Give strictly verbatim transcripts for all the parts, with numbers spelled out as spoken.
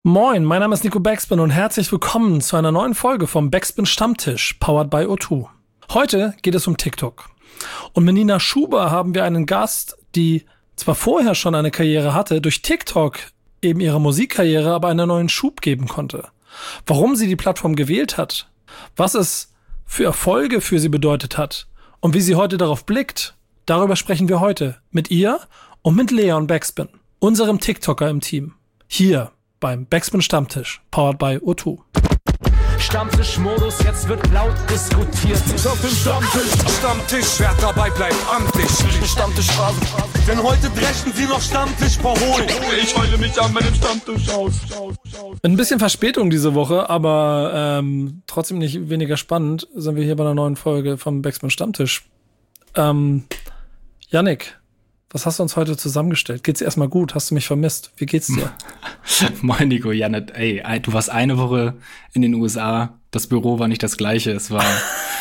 Moin, mein Name ist Nico Backspin und herzlich willkommen zu einer neuen Folge vom Backspin Stammtisch, powered by O zwei. Heute geht es um TikTok. Und mit Nina Schuber haben wir einen Gast, die zwar vorher schon eine Karriere hatte, durch TikTok eben ihrer Musikkarriere aber einen neuen Schub geben konnte. Warum sie die Plattform gewählt hat, was es für Erfolge für sie bedeutet hat und wie sie heute darauf blickt, darüber sprechen wir heute mit ihr und mit Leon Backspin, unserem TikToker im Team. Hier beim Backspin Stammtisch, powered by O zwei. Stammtischmodus, jetzt wird laut diskutiert. Ich auf dem Stammtisch, Stammtisch, wer dabei bleibt, amtlich. Stammtischphase, denn heute brechen sie noch Stammtisch verholen. Ich heule mich an meinem Stammtisch aus. Mit ein bisschen Verspätung diese Woche, aber ähm, trotzdem nicht weniger spannend, sind wir hier bei einer neuen Folge vom Backspin Stammtisch. Ähm, Yannick, was hast du uns heute zusammengestellt? Geht's dir erstmal gut? Hast du mich vermisst? Wie geht's dir? Moin Nico, Janet, ey, du warst eine Woche in den U S A, das Büro war nicht das gleiche, es war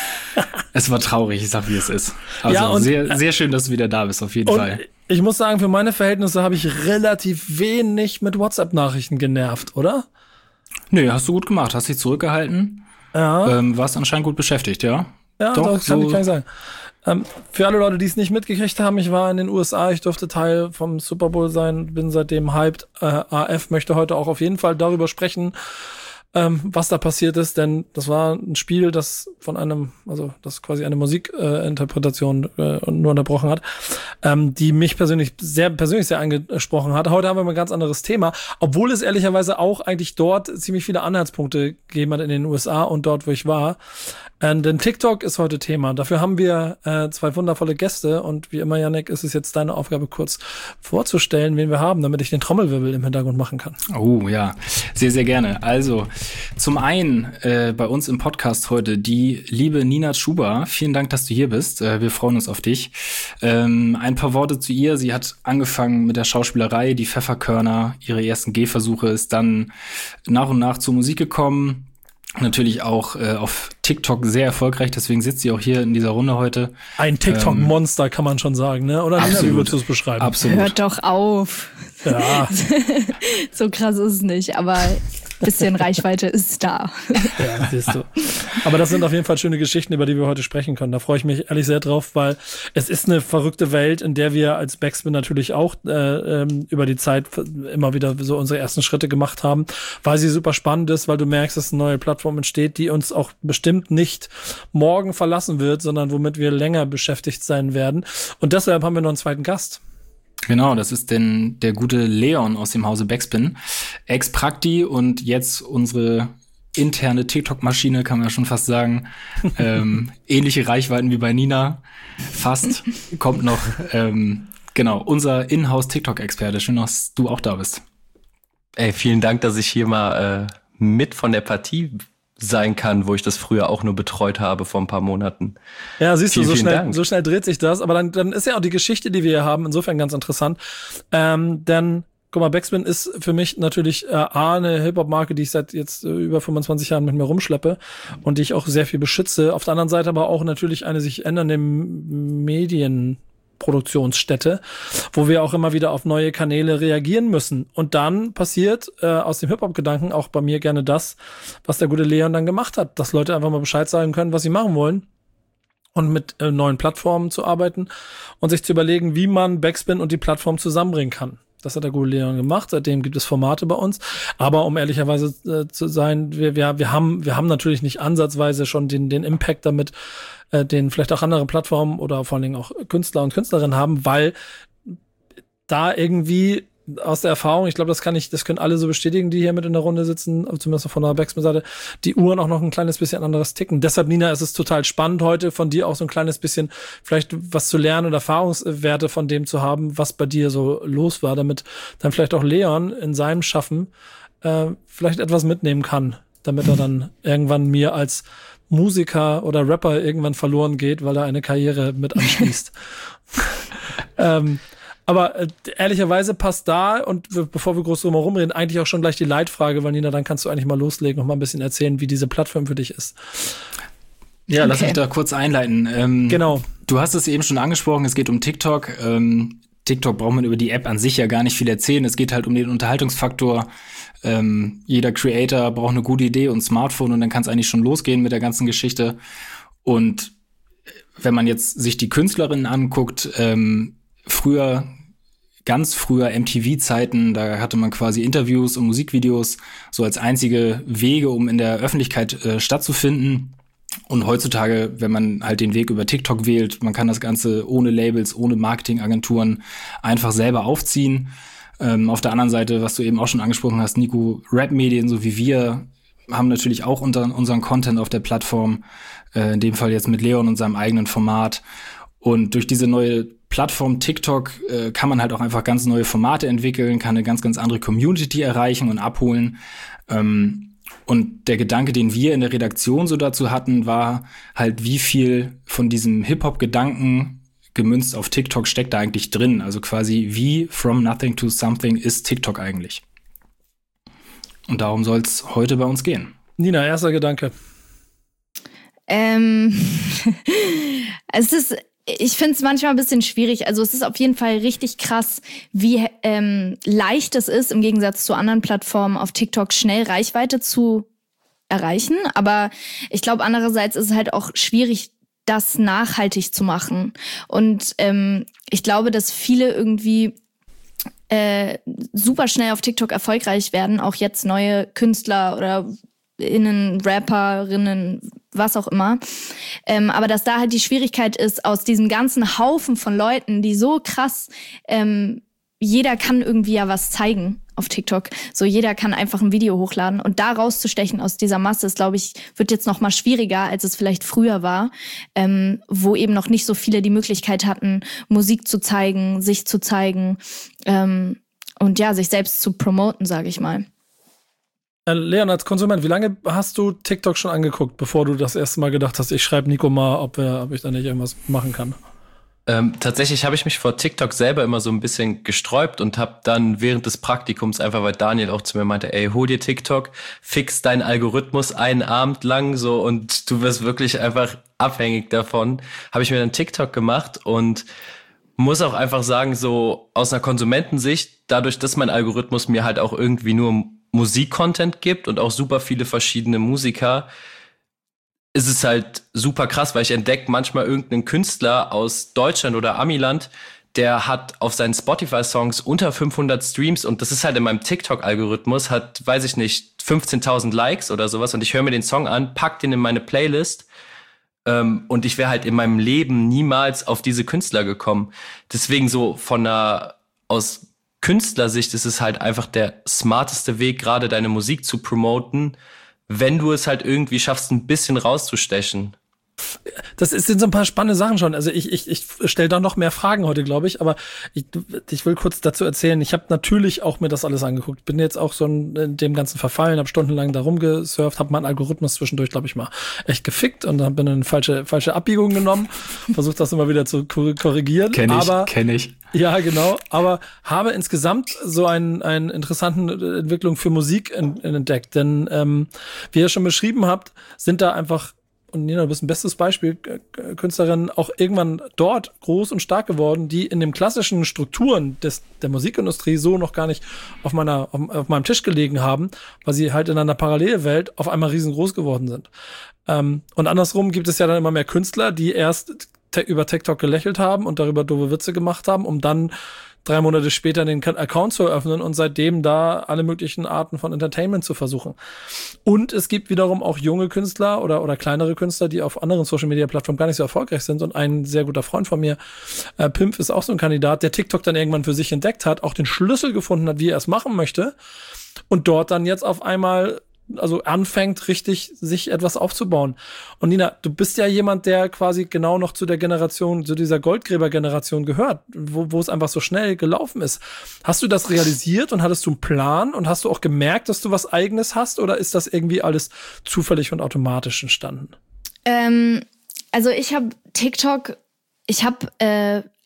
es war traurig, ich sag wie es ist. Also ja, und, sehr, sehr schön, dass du wieder da bist, auf jeden und Fall. Ich muss sagen, für meine Verhältnisse habe ich relativ wenig mit WhatsApp-Nachrichten genervt, oder? Nö, hast du gut gemacht, hast dich zurückgehalten, ja. ähm, warst anscheinend gut beschäftigt, ja? Ja, doch, doch kann, so kann ich sagen. Ähm, für alle Leute, die es nicht mitgekriegt haben, ich war in den U S A, ich durfte Teil vom Super Bowl sein, bin seitdem hyped. Äh, A F möchte heute auch auf jeden Fall darüber sprechen, ähm, was da passiert ist, denn das war ein Spiel, das von einem, also das quasi eine Musikinterpretation äh, äh, nur unterbrochen hat, ähm, die mich persönlich sehr persönlich sehr angesprochen hat. Heute haben wir mal ein ganz anderes Thema, obwohl es ehrlicherweise auch eigentlich dort ziemlich viele Anhaltspunkte gegeben hat in den U S A und dort, wo ich war. Ähm, denn TikTok ist heute Thema. Dafür haben wir äh, zwei wundervolle Gäste und wie immer, Yannick, ist es jetzt deine Aufgabe, kurz vorzustellen, wen wir haben, damit ich den Trommelwirbel im Hintergrund machen kann. Oh ja, sehr, sehr gerne. Also zum einen äh, bei uns im Podcast heute die liebe Nina Schuber. Vielen Dank, dass du hier bist. Äh, wir freuen uns auf dich. Ähm, ein paar Worte zu ihr. Sie hat angefangen mit der Schauspielerei, die Pfefferkörner, ihre ersten Gehversuche, ist dann nach und nach zur Musik gekommen. Natürlich auch äh, auf TikTok sehr erfolgreich, deswegen sitzt sie auch hier in dieser Runde heute. Ein TikTok-Monster, ähm, kann man schon sagen, ne? Oder Nina, wie würdest du es beschreiben? Absolut. Hört doch auf. Ja. So krass ist es nicht, aber ein bisschen Reichweite ist da. Ja, siehst du. Aber das sind auf jeden Fall schöne Geschichten, über die wir heute sprechen können. Da freue ich mich ehrlich sehr drauf, weil es ist eine verrückte Welt, in der wir als Backspin natürlich auch äh, ähm, über die Zeit immer wieder so unsere ersten Schritte gemacht haben, weil sie super spannend ist, weil du merkst, dass eine neue Plattform entsteht, die uns auch bestimmt nicht morgen verlassen wird, sondern womit wir länger beschäftigt sein werden. Und deshalb haben wir noch einen zweiten Gast. Genau, das ist denn der gute Leon aus dem Hause Backspin, Ex-Prakti und jetzt unsere interne TikTok-Maschine, kann man ja schon fast sagen. ähm, ähnliche Reichweiten wie bei Nina, fast. Kommt noch, ähm, genau, unser Inhouse-TikTok-Experte. Schön, dass du auch da bist. Ey, vielen Dank, dass ich hier mal äh, mit von der Partie sein kann, wo ich das früher auch nur betreut habe vor ein paar Monaten. Ja, siehst vielen, du, so vielen schnell, Dank. so schnell dreht sich das. Aber dann, dann ist ja auch die Geschichte, die wir hier haben, insofern ganz interessant. Ähm, denn, guck mal, Backspin ist für mich natürlich äh, A, eine Hip-Hop-Marke, die ich seit jetzt äh, über fünfundzwanzig Jahren mit mir rumschleppe und die ich auch sehr viel beschütze. Auf der anderen Seite aber auch natürlich eine sich ändernde Medien Produktionsstätte, wo wir auch immer wieder auf neue Kanäle reagieren müssen. Und dann passiert äh, aus dem Hip-Hop-Gedanken auch bei mir gerne das, was der gute Leon dann gemacht hat, dass Leute einfach mal Bescheid sagen können, was sie machen wollen und mit äh, neuen Plattformen zu arbeiten und sich zu überlegen, wie man Backspin und die Plattform zusammenbringen kann. Das hat der gute Leon gemacht. Seitdem gibt es Formate bei uns. Aber um ehrlicherweise äh, zu sein, wir, wir, wir haben, wir haben natürlich nicht ansatzweise schon den, den Impact damit, äh, den vielleicht auch andere Plattformen oder vor allen Dingen auch Künstler und Künstlerinnen haben, weil da irgendwie aus der Erfahrung, ich glaube, das kann ich, das können alle so bestätigen, die hier mit in der Runde sitzen, zumindest von der Backspin-Seite, die Uhren auch noch ein kleines bisschen anderes ticken. Deshalb, Nina, ist es total spannend, heute von dir auch so ein kleines bisschen vielleicht was zu lernen und Erfahrungswerte von dem zu haben, was bei dir so los war, damit dann vielleicht auch Leon in seinem Schaffen äh, vielleicht etwas mitnehmen kann, damit er dann irgendwann mir als Musiker oder Rapper irgendwann verloren geht, weil er eine Karriere mit anschließt. ähm, Aber äh, ehrlicherweise passt da, und w- bevor wir groß drum herum reden, eigentlich auch schon gleich die Leitfrage, weil Nina, dann kannst du eigentlich mal loslegen und mal ein bisschen erzählen, wie diese Plattform für dich ist. Ja, Okay. lass mich da kurz einleiten. Ähm, Genau. Du hast es eben schon angesprochen, es geht um TikTok. Ähm, TikTok braucht man über die App an sich ja gar nicht viel erzählen. Es geht halt um den Unterhaltungsfaktor. Ähm, jeder Creator braucht eine gute Idee und ein Smartphone und dann kann es eigentlich schon losgehen mit der ganzen Geschichte. Und wenn man jetzt sich die Künstlerinnen anguckt, ähm, früher, ganz früher M T V-Zeiten, da hatte man quasi Interviews und Musikvideos so als einzige Wege, um in der Öffentlichkeit äh, stattzufinden. Und heutzutage, wenn man halt den Weg über TikTok wählt, man kann das Ganze ohne Labels, ohne Marketingagenturen einfach selber aufziehen. Ähm, auf der anderen Seite, was du eben auch schon angesprochen hast, Nico, Rap-Medien, so wie wir, haben natürlich auch unter, unseren Content auf der Plattform, äh, in dem Fall jetzt mit Leon und seinem eigenen Format. Und durch diese neue Plattform TikTok äh, kann man halt auch einfach ganz neue Formate entwickeln, kann eine ganz, ganz andere Community erreichen und abholen. Ähm, Und der Gedanke, den wir in der Redaktion so dazu hatten, war halt, wie viel von diesem Hip-Hop-Gedanken gemünzt auf TikTok steckt da eigentlich drin? Also quasi, wie from nothing to something ist TikTok eigentlich? Und darum soll es heute bei uns gehen. Nina, erster Gedanke. Ähm, es ist, ich finde es manchmal ein bisschen schwierig. Also es ist auf jeden Fall richtig krass, wie ähm, leicht es ist, im Gegensatz zu anderen Plattformen auf TikTok schnell Reichweite zu erreichen. Aber ich glaube, andererseits ist es halt auch schwierig, das nachhaltig zu machen. Und ähm, ich glaube, dass viele irgendwie äh, super schnell auf TikTok erfolgreich werden. Auch jetzt neue Künstler oder Innen, Rapperinnen, was auch immer. Ähm, aber dass da halt die Schwierigkeit ist, aus diesem ganzen Haufen von Leuten, die so krass, ähm, jeder kann irgendwie ja was zeigen auf TikTok. So, jeder kann einfach ein Video hochladen. Und da rauszustechen aus dieser Masse ist, glaube ich, wird jetzt noch mal schwieriger, als es vielleicht früher war, ähm, wo eben noch nicht so viele die Möglichkeit hatten, Musik zu zeigen, sich zu zeigen, ähm, und ja, sich selbst zu promoten, sage ich mal. Leon, als Konsument, wie lange hast du TikTok schon angeguckt, bevor du das erste Mal gedacht hast, ich schreibe Nico mal, ob, er, ob ich da nicht irgendwas machen kann? Ähm, tatsächlich habe ich mich vor TikTok selber immer so ein bisschen gesträubt und habe dann während des Praktikums, einfach weil Daniel auch zu mir meinte, ey, hol dir TikTok, fix deinen Algorithmus einen Abend lang so und du wirst wirklich einfach abhängig davon, habe ich mir dann TikTok gemacht und muss auch einfach sagen, so aus einer Konsumentensicht, dadurch, dass mein Algorithmus mir halt auch irgendwie nur Musikcontent gibt und auch super viele verschiedene Musiker, ist es halt super krass, weil ich entdecke manchmal irgendeinen Künstler aus Deutschland oder Amiland, der hat auf seinen Spotify-Songs unter fünfhundert Streams und das ist halt in meinem TikTok-Algorithmus, hat, weiß ich nicht, fünfzehntausend Likes oder sowas und ich höre mir den Song an, pack den in meine Playlist ähm, und ich wäre halt in meinem Leben niemals auf diese Künstler gekommen. Deswegen so von einer, aus Künstlersicht ist es halt einfach der smarteste Weg, gerade deine Musik zu promoten, wenn du es halt irgendwie schaffst, ein bisschen rauszustechen. Das sind so ein paar spannende Sachen schon. Also ich, ich, ich stelle da noch mehr Fragen heute, glaube ich. Aber ich, ich will kurz dazu erzählen, ich habe natürlich auch mir das alles angeguckt. Bin jetzt auch so in dem ganzen verfallen, habe stundenlang da rumgesurft, habe meinen Algorithmus zwischendurch, glaube ich, mal echt gefickt und dann bin in eine falsche, falsche Abbiegung genommen. Versucht das immer wieder zu korrigieren. Kenn ich, aber, kenn ich. Ja, genau. Aber habe insgesamt so einen, einen interessanten Entwicklung für Musik in, in entdeckt. Denn ähm, wie ihr schon beschrieben habt, sind da einfach, und Nina, du bist ein bestes Beispiel, Künstlerinnen auch irgendwann dort groß und stark geworden, die in den klassischen Strukturen des, der Musikindustrie so noch gar nicht auf meiner, auf, auf meinem Tisch gelegen haben, weil sie halt in einer Parallelwelt auf einmal riesengroß geworden sind. Ähm, und andersrum gibt es ja dann immer mehr Künstler, die erst te- über TikTok gelächelt haben und darüber doofe Witze gemacht haben, um dann drei Monate später den Account zu eröffnen und seitdem da alle möglichen Arten von Entertainment zu versuchen. Und es gibt wiederum auch junge Künstler oder oder kleinere Künstler, die auf anderen Social-Media-Plattformen gar nicht so erfolgreich sind. Und ein sehr guter Freund von mir, äh, Pimp, ist auch so ein Kandidat, der TikTok dann irgendwann für sich entdeckt hat, auch den Schlüssel gefunden hat, wie er es machen möchte und dort dann jetzt auf einmal also anfängt, richtig sich etwas aufzubauen. Und Nina, du bist ja jemand, der quasi genau noch zu der Generation, zu dieser Goldgräber-Generation gehört, wo, wo es einfach so schnell gelaufen ist. Hast du das realisiert und hattest du einen Plan und hast du auch gemerkt, dass du was Eigenes hast oder ist das irgendwie alles zufällig und automatisch entstanden? Ähm, also ich habe TikTok, ich habe äh,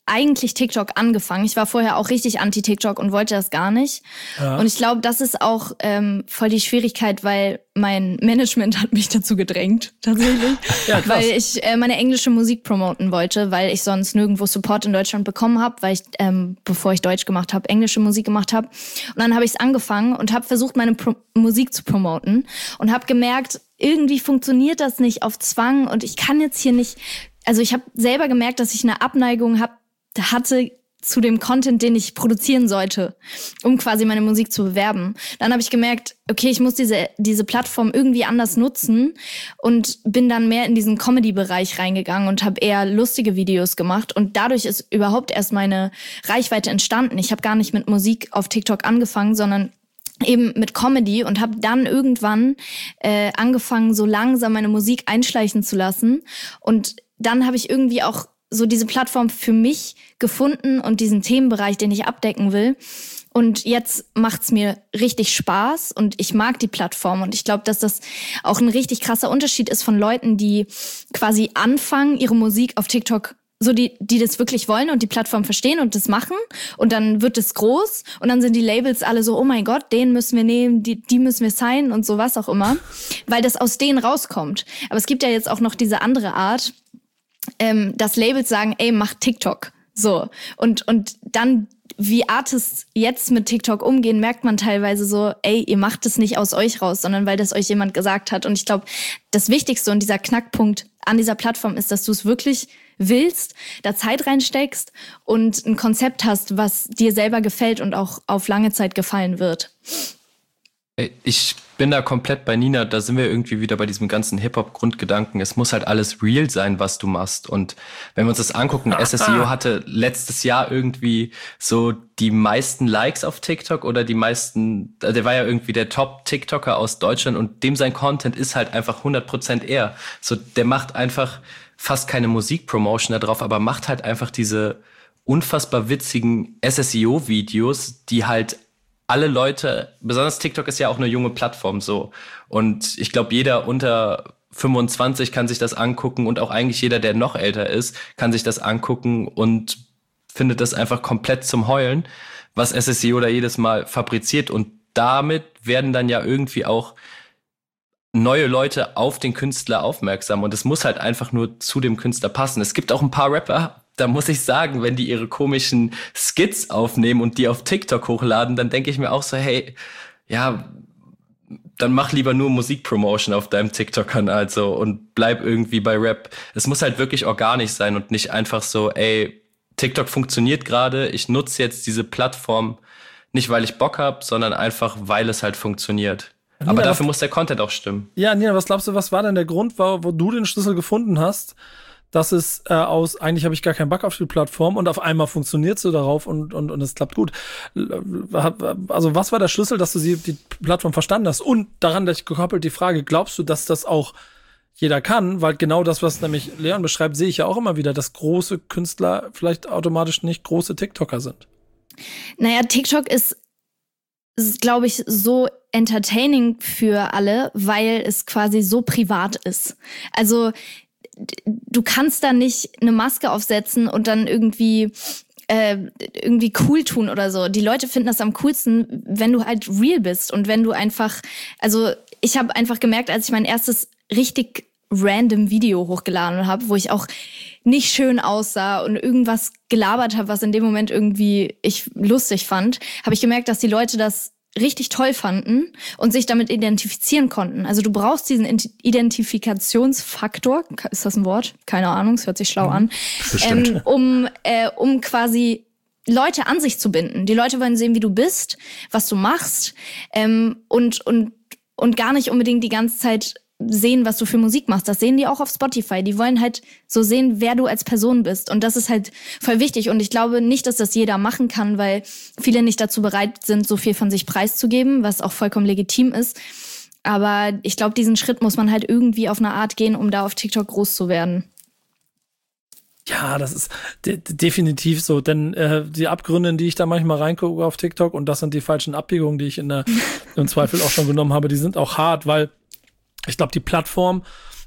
eigentlich TikTok angefangen. Ich war vorher auch richtig anti-TikTok und wollte das gar nicht. Ja. Und ich glaube, das ist auch ähm, voll die Schwierigkeit, weil mein Management hat mich dazu gedrängt, tatsächlich. Ja, krass. Weil ich äh, meine englische Musik promoten wollte, weil ich sonst nirgendwo Support in Deutschland bekommen habe, weil ich, ähm, bevor ich Deutsch gemacht habe, englische Musik gemacht habe. Und dann habe ich es angefangen und habe versucht, meine Pro- Musik zu promoten und habe gemerkt, irgendwie funktioniert das nicht auf Zwang und ich kann jetzt hier nicht, also ich habe selber gemerkt, dass ich eine Abneigung hab, hatte zu dem Content, den ich produzieren sollte, um quasi meine Musik zu bewerben. Dann habe ich gemerkt, okay, ich muss diese diese Plattform irgendwie anders nutzen und bin dann mehr in diesen Comedy-Bereich reingegangen und habe eher lustige Videos gemacht und dadurch ist überhaupt erst meine Reichweite entstanden. Ich habe gar nicht mit Musik auf TikTok angefangen, sondern eben mit Comedy und habe dann irgendwann äh, angefangen, so langsam meine Musik einschleichen zu lassen und dann habe ich irgendwie auch so diese Plattform für mich gefunden und diesen Themenbereich, den ich abdecken will. Und jetzt macht's mir richtig Spaß und ich mag die Plattform. Und ich glaube, dass das auch ein richtig krasser Unterschied ist von Leuten, die quasi anfangen, ihre Musik auf TikTok, so die, die das wirklich wollen und die Plattform verstehen und das machen. Und dann wird es groß und dann sind die Labels alle so, oh mein Gott, den müssen wir nehmen, die, die müssen wir signen und so was auch immer. Weil das aus denen rauskommt. Aber es gibt ja jetzt auch noch diese andere Art, Ähm, dass Labels sagen, ey, mach TikTok. So. Und, und dann, wie Artists jetzt mit TikTok umgehen, merkt man teilweise so, ey, ihr macht es nicht aus euch raus, sondern weil das euch jemand gesagt hat. Und ich glaube, das Wichtigste und dieser Knackpunkt an dieser Plattform ist, dass du es wirklich willst, da Zeit reinsteckst und ein Konzept hast, was dir selber gefällt und auch auf lange Zeit gefallen wird. Ich bin da komplett bei Nina, da sind wir irgendwie wieder bei diesem ganzen Hip-Hop-Grundgedanken. Es muss halt alles real sein, was du machst. Und wenn wir uns das angucken, S S E O hatte letztes Jahr irgendwie so die meisten Likes auf TikTok oder die meisten, der war ja irgendwie der Top-TikToker aus Deutschland und dem sein Content ist halt einfach hundert Prozent er. So, der macht einfach fast keine Musikpromotion da drauf, aber macht halt einfach diese unfassbar witzigen S S E O-Videos, die halt alle Leute, besonders TikTok ist ja auch eine junge Plattform so. Und ich glaube, jeder unter fünfundzwanzig kann sich das angucken und auch eigentlich jeder, der noch älter ist, kann sich das angucken und findet das einfach komplett zum Heulen, was S S E O da jedes Mal fabriziert. Und damit werden dann ja irgendwie auch neue Leute auf den Künstler aufmerksam. Und es muss halt einfach nur zu dem Künstler passen. Es gibt auch ein paar Rapper, da muss ich sagen, wenn die ihre komischen Skits aufnehmen und die auf TikTok hochladen, dann denke ich mir auch so, hey, ja, dann mach lieber nur Musikpromotion auf deinem TikTok-Kanal so und bleib irgendwie bei Rap. Es muss halt wirklich organisch sein und nicht einfach so, ey, TikTok funktioniert gerade, ich nutze jetzt diese Plattform nicht, weil ich Bock habe, sondern einfach, weil es halt funktioniert. Nina, aber dafür muss der Content auch stimmen. Ja, Nina, was glaubst du, was war denn der Grund, wo, wo du den Schlüssel gefunden hast, dass es äh, aus, eigentlich habe ich gar keinen Bock auf die Plattform und auf einmal funktioniert sie darauf und, und, und es klappt gut. Also was war der Schlüssel, dass du sie, die Plattform verstanden hast? Und daran gekoppelt die Frage, glaubst du, dass das auch jeder kann? Weil genau das, was nämlich Leon beschreibt, sehe ich ja auch immer wieder, dass große Künstler vielleicht automatisch nicht große TikToker sind. Naja, TikTok ist, ist glaube ich, so entertaining für alle, weil es quasi so privat ist. Also du kannst da nicht eine Maske aufsetzen und dann irgendwie äh, irgendwie cool tun oder so. Die Leute finden das am coolsten, wenn du halt real bist und wenn du einfach, also ich habe einfach gemerkt, als ich mein erstes richtig random Video hochgeladen habe, wo ich auch nicht schön aussah und irgendwas gelabert habe, was in dem Moment irgendwie ich lustig fand, habe ich gemerkt, dass die Leute das richtig toll fanden und sich damit identifizieren konnten. Also du brauchst diesen Identifikationsfaktor, ist das ein Wort? Keine Ahnung, es hört sich schlau an, ähm, um, äh, um quasi Leute an sich zu binden. Die Leute wollen sehen, wie du bist, was du machst ähm, und, und, und gar nicht unbedingt die ganze Zeit sehen, was du für Musik machst. Das sehen die auch auf Spotify. Die wollen halt so sehen, wer du als Person bist. Und das ist halt voll wichtig. Und ich glaube nicht, dass das jeder machen kann, weil viele nicht dazu bereit sind, so viel von sich preiszugeben, was auch vollkommen legitim ist. Aber ich glaube, diesen Schritt muss man halt irgendwie auf eine Art gehen, um da auf TikTok groß zu werden. Ja, das ist de- definitiv so, denn äh, die Abgründe, in die ich da manchmal reingucke auf TikTok, und das sind die falschen Abbiegungen, die ich in der, im Zweifel auch schon genommen habe, die sind auch hart, weil ich glaube, die Plattform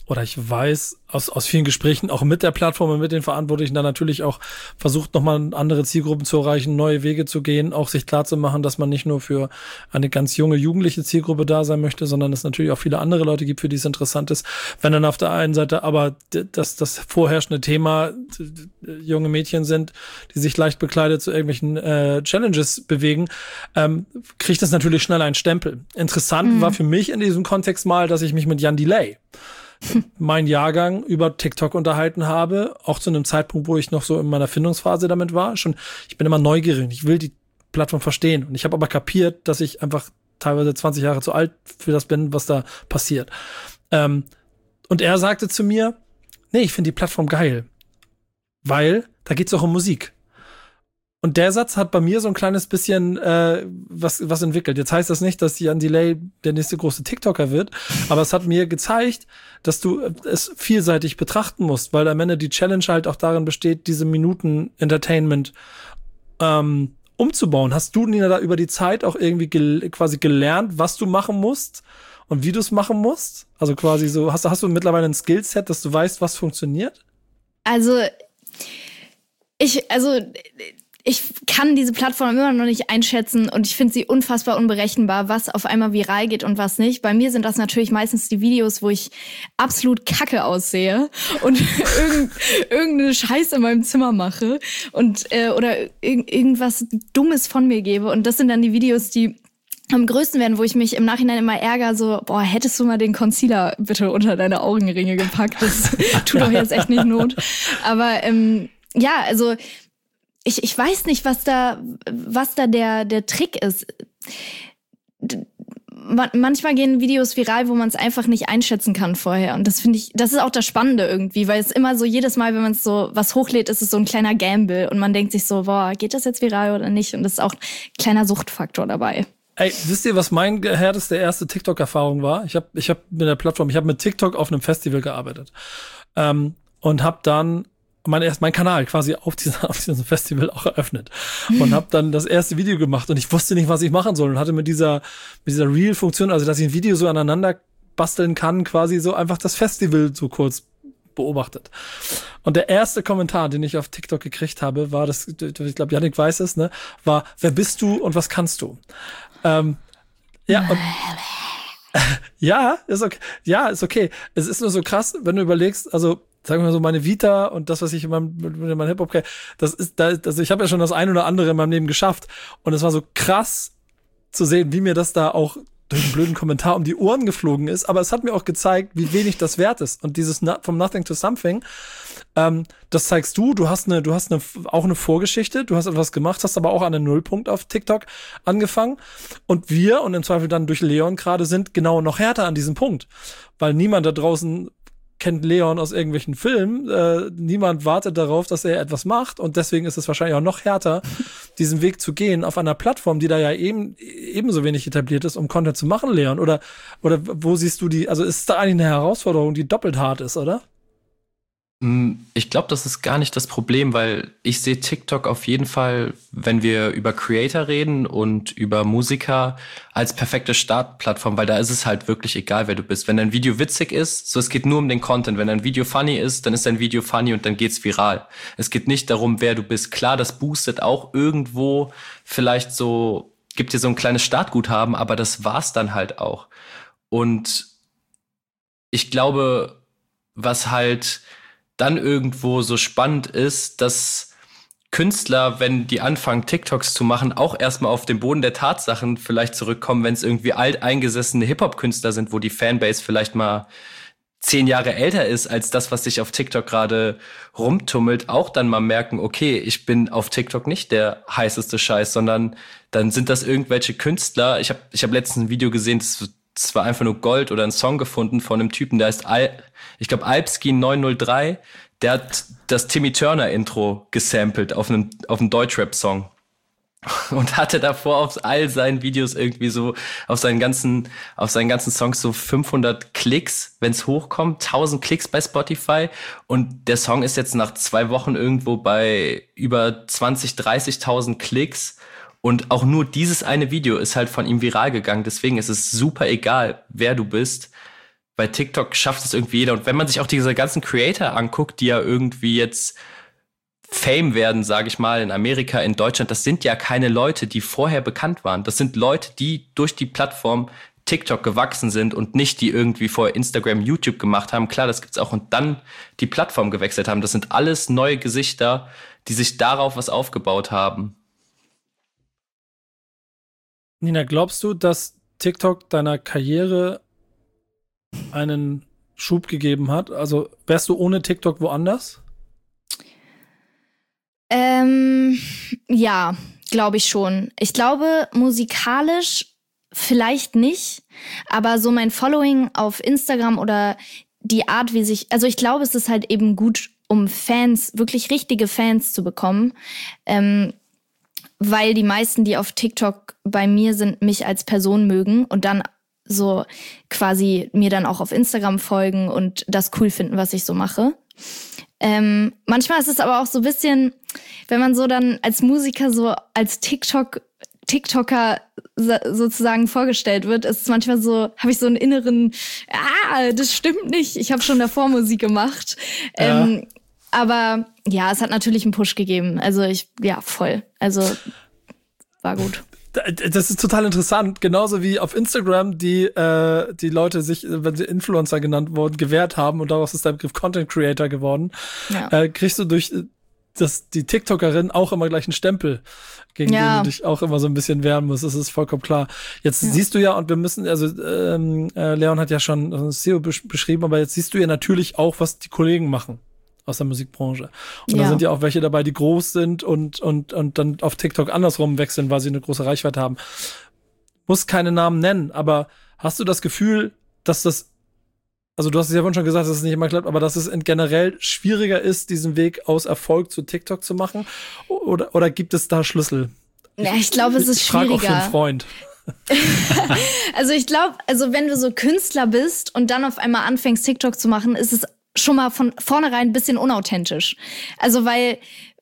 oder ich weiß aus, aus vielen Gesprächen auch mit der Plattform und mit den Verantwortlichen dann natürlich auch versucht, nochmal andere Zielgruppen zu erreichen, neue Wege zu gehen, auch sich klar zu machen, dass man nicht nur für eine ganz junge, jugendliche Zielgruppe da sein möchte, sondern es natürlich auch viele andere Leute gibt, für die es interessant ist. Wenn dann auf der einen Seite aber das, das vorherrschende Thema junge Mädchen sind, die sich leicht bekleidet zu irgendwelchen äh, Challenges bewegen, ähm, kriegt das natürlich schnell einen Stempel. Interessant mhm. war für mich in diesem Kontext mal, dass ich mich mit Jan Delay mein Jahrgang über TikTok unterhalten habe, auch zu einem Zeitpunkt, wo ich noch so in meiner Findungsphase damit war. Schon, ich bin immer neugierig, ich will die Plattform verstehen. Und ich habe aber kapiert, dass ich einfach teilweise zwanzig Jahre zu alt für das bin, was da passiert. Ähm, und er sagte zu mir, nee, ich finde die Plattform geil, weil da geht's auch um Musik. Und der Satz hat bei mir so ein kleines bisschen äh, was was entwickelt. Jetzt heißt das nicht, dass Jan Delay der nächste große TikToker wird, aber es hat mir gezeigt, dass du es vielseitig betrachten musst, weil am Ende die Challenge halt auch darin besteht, diese Minuten Entertainment ähm, umzubauen. Hast du, Nina, da über die Zeit auch irgendwie gel- quasi gelernt, was du machen musst und wie du es machen musst? Also quasi so, hast, hast du mittlerweile ein Skillset, dass du weißt, was funktioniert? Also, ich, also... Ich kann diese Plattform immer noch nicht einschätzen und ich finde sie unfassbar unberechenbar, was auf einmal viral geht und was nicht. Bei mir sind das natürlich meistens die Videos, wo ich absolut kacke aussehe und irgend, irgendeine Scheiße in meinem Zimmer mache und äh, oder ir- irgendwas Dummes von mir gebe. Und das sind dann die Videos, die am größten werden, wo ich mich im Nachhinein immer ärgere, so, boah, hättest du mal den Concealer bitte unter deine Augenringe gepackt? Das tut doch jetzt echt nicht Not. Aber ähm, ja, also Ich, ich weiß nicht, was da, was da der, der Trick ist. Man, manchmal gehen Videos viral, wo man es einfach nicht einschätzen kann vorher. Und das finde ich, das ist auch das Spannende irgendwie, weil es immer so jedes Mal, wenn man es so was hochlädt, ist es so ein kleiner Gamble und man denkt sich so, boah, geht das jetzt viral oder nicht? Und das ist auch ein kleiner Suchtfaktor dabei. Ey, wisst ihr, was mein härteste erste TikTok-Erfahrung war? Ich habe ich hab mit der Plattform, ich habe mit TikTok auf einem Festival gearbeitet ähm, und habe dann mein erst mein Kanal quasi auf diesem auf diesem Festival auch eröffnet und habe dann das erste Video gemacht und ich wusste nicht, was ich machen soll und hatte mit dieser mit dieser Reel-Funktion, also dass ich ein Video so aneinander basteln kann, quasi so einfach das Festival so kurz beobachtet. Und der erste Kommentar, den ich auf TikTok gekriegt habe, war das, ich glaube, Yannick weiß es, ne, war: Wer bist du und was kannst du? Ähm, ja und ja, ist okay. Ja, ist okay. Es ist nur so krass, wenn du überlegst, also sagen wir mal so, meine Vita und das, was ich in meinem, in meinem Hip-Hop, das ist, da, also ich habe ja schon das ein oder andere in meinem Leben geschafft und es war so krass zu sehen, wie mir das da auch durch einen blöden Kommentar um die Ohren geflogen ist, aber es hat mir auch gezeigt, wie wenig das wert ist und dieses no- from nothing to something, ähm, das zeigst du, du hast eine, du hast eine, auch eine Vorgeschichte, du hast etwas gemacht, hast aber auch an einem Nullpunkt auf TikTok angefangen und wir und im Zweifel dann durch Leon gerade sind genau noch härter an diesem Punkt, weil niemand da draußen kennt Leon aus irgendwelchen Filmen. Äh, niemand wartet darauf, dass er etwas macht und deswegen ist es wahrscheinlich auch noch härter, diesen Weg zu gehen auf einer Plattform, die da ja eben ebenso wenig etabliert ist, um Content zu machen, Leon. Oder oder wo siehst du die? Also ist da eigentlich eine Herausforderung, die doppelt hart ist, oder? Ich glaube, das ist gar nicht das Problem, weil ich sehe TikTok auf jeden Fall, wenn wir über Creator reden und über Musiker, als perfekte Startplattform, weil da ist es halt wirklich egal, wer du bist. Wenn dein Video witzig ist, so es geht nur um den Content. Wenn dein Video funny ist, dann ist dein Video funny und dann geht's viral. Es geht nicht darum, wer du bist. Klar, das boostet auch irgendwo vielleicht so, gibt dir so ein kleines Startguthaben, aber das war's dann halt auch. Und ich glaube, was halt dann irgendwo so spannend ist, dass Künstler, wenn die anfangen, TikToks zu machen, auch erstmal auf den Boden der Tatsachen vielleicht zurückkommen, wenn es irgendwie alteingesessene Hip-Hop-Künstler sind, wo die Fanbase vielleicht mal zehn Jahre älter ist als das, was sich auf TikTok gerade rumtummelt, auch dann mal merken, okay, ich bin auf TikTok nicht der heißeste Scheiß, sondern dann sind das irgendwelche Künstler. Ich habe ich hab letztens ein Video gesehen, das Es war einfach nur Gold oder ein Song gefunden von einem Typen, der heißt, Al- ich glaube, Alpskin neun null drei, der hat das Timmy Turner Intro gesampelt auf einem, auf einem Deutschrap-Song. Und hatte davor auf all seinen Videos irgendwie so, auf seinen ganzen, auf seinen ganzen Songs so fünfhundert Klicks, wenn es hochkommt, tausend Klicks bei Spotify. Und der Song ist jetzt nach zwei Wochen irgendwo bei über zwanzig, dreißigtausend Klicks. Und auch nur dieses eine Video ist halt von ihm viral gegangen. Deswegen ist es super egal, wer du bist. bei TikTok schafft es irgendwie jeder. Und wenn man sich auch diese ganzen Creator anguckt, die ja irgendwie jetzt Fame werden, sage ich mal, in Amerika, in Deutschland, das sind ja keine Leute, die vorher bekannt waren. Das sind Leute, die durch die Plattform TikTok gewachsen sind und nicht die irgendwie vorher Instagram, YouTube gemacht haben. Klar, das gibt's auch. Und dann die Plattform gewechselt haben. Das sind alles neue Gesichter, die sich darauf was aufgebaut haben. Nina, glaubst du, dass TikTok deiner Karriere einen Schub gegeben hat? Also wärst du ohne TikTok woanders? Ähm, ja, glaube ich schon. Ich glaube, musikalisch vielleicht nicht, aber so mein Following auf Instagram oder die Art, wie sich, also ich glaube, es ist halt eben gut, um Fans, wirklich richtige Fans zu bekommen, ähm, weil die meisten, die auf TikTok bei mir sind, mich als Person mögen und dann so quasi mir dann auch auf Instagram folgen und das cool finden, was ich so mache. Ähm, manchmal ist es aber auch so ein bisschen, wenn man so dann als Musiker so als TikTok TikToker sozusagen vorgestellt wird, ist es manchmal so, habe ich so einen inneren, ah, das stimmt nicht, ich habe schon davor Musik gemacht. Ja. Ähm, aber ja, es hat natürlich einen Push gegeben. Also ich, ja, voll. Also war gut. Das ist total interessant. Genauso wie auf Instagram die äh, die Leute sich, wenn sie Influencer genannt wurden, gewehrt haben und daraus ist der Begriff Content Creator geworden. Ja. Äh, kriegst du durch das, die TikTokerin auch immer gleich einen Stempel, gegen ja. den du dich auch immer so ein bisschen wehren musst. Das ist vollkommen klar. Jetzt ja. siehst du ja, und wir müssen, also ähm, äh, Leon hat ja schon das S E O besch- beschrieben, aber jetzt siehst du ja natürlich auch, was die Kollegen machen aus der Musikbranche. Und ja. da sind ja auch welche dabei, die groß sind und und und dann auf TikTok andersrum wechseln, weil sie eine große Reichweite haben. Muss keine Namen nennen, aber hast du das Gefühl, dass das, also du hast es ja vorhin schon gesagt, dass es nicht immer klappt, aber dass es generell schwieriger ist, diesen Weg aus Erfolg zu TikTok zu machen? Oder, oder gibt es da Schlüssel? Ja, ich glaube, es ist ich frage schwieriger. Auch für einen Freund. Also ich glaube, also wenn du so Künstler bist und dann auf einmal anfängst, TikTok zu machen, ist es schon mal von vornherein ein bisschen unauthentisch. Also weil,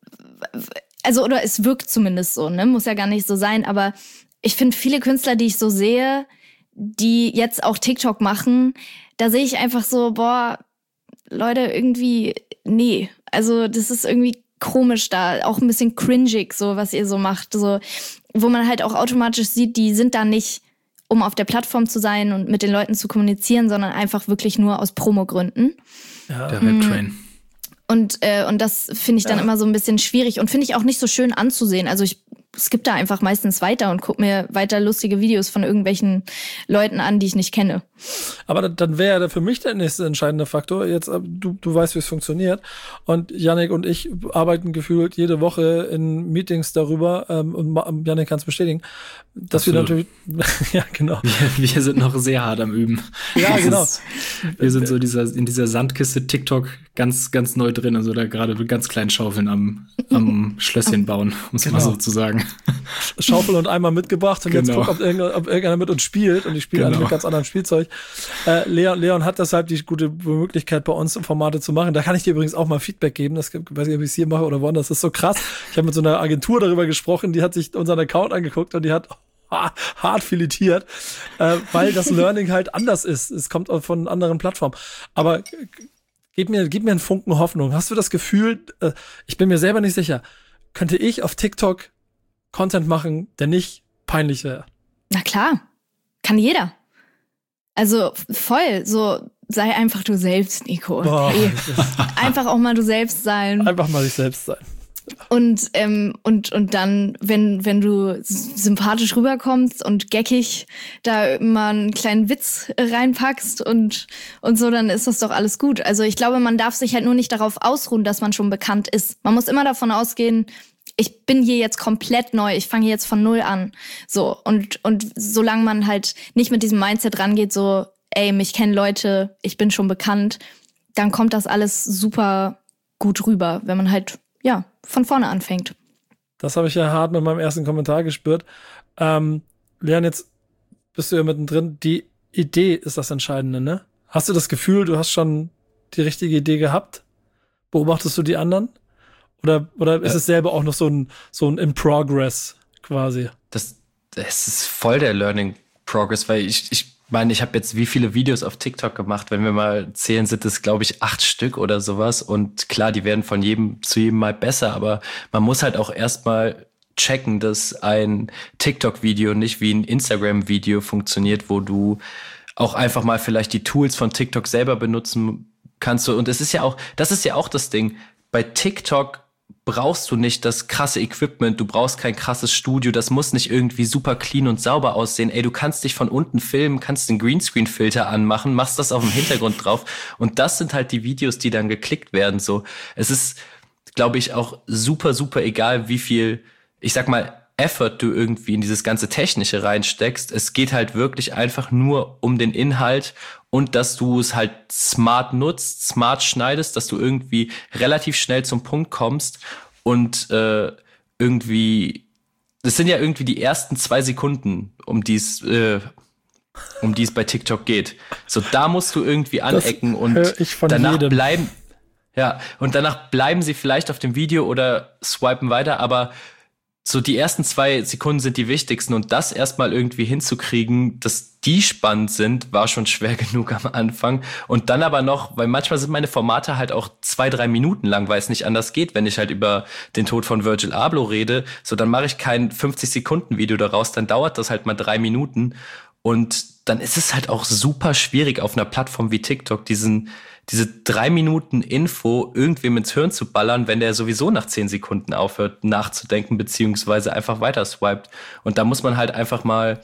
also oder es wirkt zumindest so, ne? Muss ja gar nicht so sein, aber ich finde viele Künstler, die ich so sehe, die jetzt auch TikTok machen, da sehe ich einfach so, boah, Leute, irgendwie, nee. Also das ist irgendwie komisch da, auch ein bisschen cringig, so was ihr so macht. So, wo man halt auch automatisch sieht, die sind da nicht, um auf der Plattform zu sein und mit den Leuten zu kommunizieren, sondern einfach wirklich nur aus Promogründen. Ja, der Webtrain. Und, äh, und das finde ich dann ja. immer so ein bisschen schwierig und finde ich auch nicht so schön anzusehen. Also ich skippe da einfach meistens weiter und gucke mir weiter lustige Videos von irgendwelchen Leuten an, die ich nicht kenne. Aber dann wäre ja für mich der nächste entscheidende Faktor. Jetzt, du, du weißt, wie es funktioniert. Und Yannick und ich arbeiten gefühlt jede Woche in Meetings darüber. Ähm, und Yannick kann es bestätigen, dass Absolut. wir natürlich, ja, genau. Wir, wir sind noch sehr hart am Üben. Ja, genau. Ist, wir sind so dieser, in dieser Sandkiste TikTok ganz, ganz neu drin. Also da gerade mit ganz kleinen Schaufeln am, am Schlösschen bauen, um es genau. mal so zu sagen. Schaufel und Eimer mitgebracht und genau. jetzt guck, ob irgendeiner, ob irgendeiner mit uns spielt. Und ich spiele genau. alle mit ganz anderem Spielzeug. Äh, Leon, Leon hat deshalb die gute Möglichkeit, bei uns Formate zu machen. Da kann ich dir übrigens auch mal Feedback geben. Das weiß nicht, ob ich es hier mache oder woanders. Das ist so krass. Ich habe mit so einer Agentur darüber gesprochen, die hat sich unseren Account angeguckt und die hat hart filetiert, äh, weil das Learning halt anders ist. Es kommt auch von anderen Plattformen. Aber gib mir, gib mir einen Funken Hoffnung. Hast du das Gefühl, äh, ich bin mir selber nicht sicher, könnte ich auf TikTok Content machen, der nicht peinlich wäre? Na klar, kann jeder. Also voll, so sei einfach du selbst, Nico. Boah, hey. Einfach auch mal du selbst sein. Einfach mal dich selbst sein. Und ähm, und und dann, wenn wenn du sympathisch rüberkommst und geckig da immer einen kleinen Witz reinpackst und und so, dann ist das doch alles gut. Also ich glaube, man darf sich halt nur nicht darauf ausruhen, dass man schon bekannt ist. Man muss immer davon ausgehen, ich bin hier jetzt komplett neu, ich fange jetzt von null an. So, und und solange man halt nicht mit diesem Mindset rangeht, so, ey, mich kennen Leute, ich bin schon bekannt, dann kommt das alles super gut rüber, wenn man halt, ja, von vorne anfängt. Das habe ich ja hart mit meinem ersten Kommentar gespürt. Ähm, Leon, jetzt bist du ja mittendrin. Die Idee ist das Entscheidende, ne? Hast du das Gefühl, du hast schon die richtige Idee gehabt? Beobachtest du die anderen? Oder, oder ist ja. es selber auch noch so ein, so ein in Progress quasi? Das, das ist voll der Learning Progress, weil ich, ich meine, ich habe jetzt wie viele Videos auf TikTok gemacht, wenn wir mal zählen, sind es, glaube ich, acht Stück oder sowas. Und klar, die werden von jedem zu jedem Mal besser, aber man muss halt auch erstmal checken, dass ein TikTok-Video nicht wie ein Instagram-Video funktioniert, wo du auch einfach mal vielleicht die Tools von TikTok selber benutzen kannst. Und es ist ja auch, das ist ja auch das Ding, bei TikTok brauchst du nicht das krasse Equipment, du brauchst kein krasses Studio, das muss nicht irgendwie super clean und sauber aussehen. Ey, du kannst dich von unten filmen, kannst den Greenscreen-Filter anmachen, machst das auf dem Hintergrund drauf und das sind halt die Videos, die dann geklickt werden. So, es ist, glaube ich, auch super, super egal, wie viel, ich sag mal, Effort du irgendwie in dieses ganze Technische reinsteckst. Es geht halt wirklich einfach nur um den Inhalt und dass du es halt smart nutzt, smart schneidest, dass du irgendwie relativ schnell zum Punkt kommst und äh, irgendwie, das sind ja irgendwie die ersten zwei Sekunden, um die es äh, um die es bei TikTok geht. So, da musst du irgendwie anecken das und ich von danach jedem. bleiben, ja, und danach bleiben sie vielleicht auf dem Video oder swipen weiter, aber so die ersten zwei Sekunden sind die wichtigsten und das erstmal irgendwie hinzukriegen, dass die spannend sind, war schon schwer genug am Anfang. Und dann aber noch, weil manchmal sind meine Formate halt auch zwei, drei Minuten lang, weil es nicht anders geht, wenn ich halt über den Tod von Virgil Abloh rede, so dann mache ich kein fünfzig Sekunden Video daraus, dann dauert das halt mal drei Minuten und dann ist es halt auch super schwierig auf einer Plattform wie TikTok diesen diese drei Minuten Info irgendwem ins Hirn zu ballern, wenn der sowieso nach zehn Sekunden aufhört nachzudenken, beziehungsweise einfach weiter swiped. Und da muss man halt einfach mal,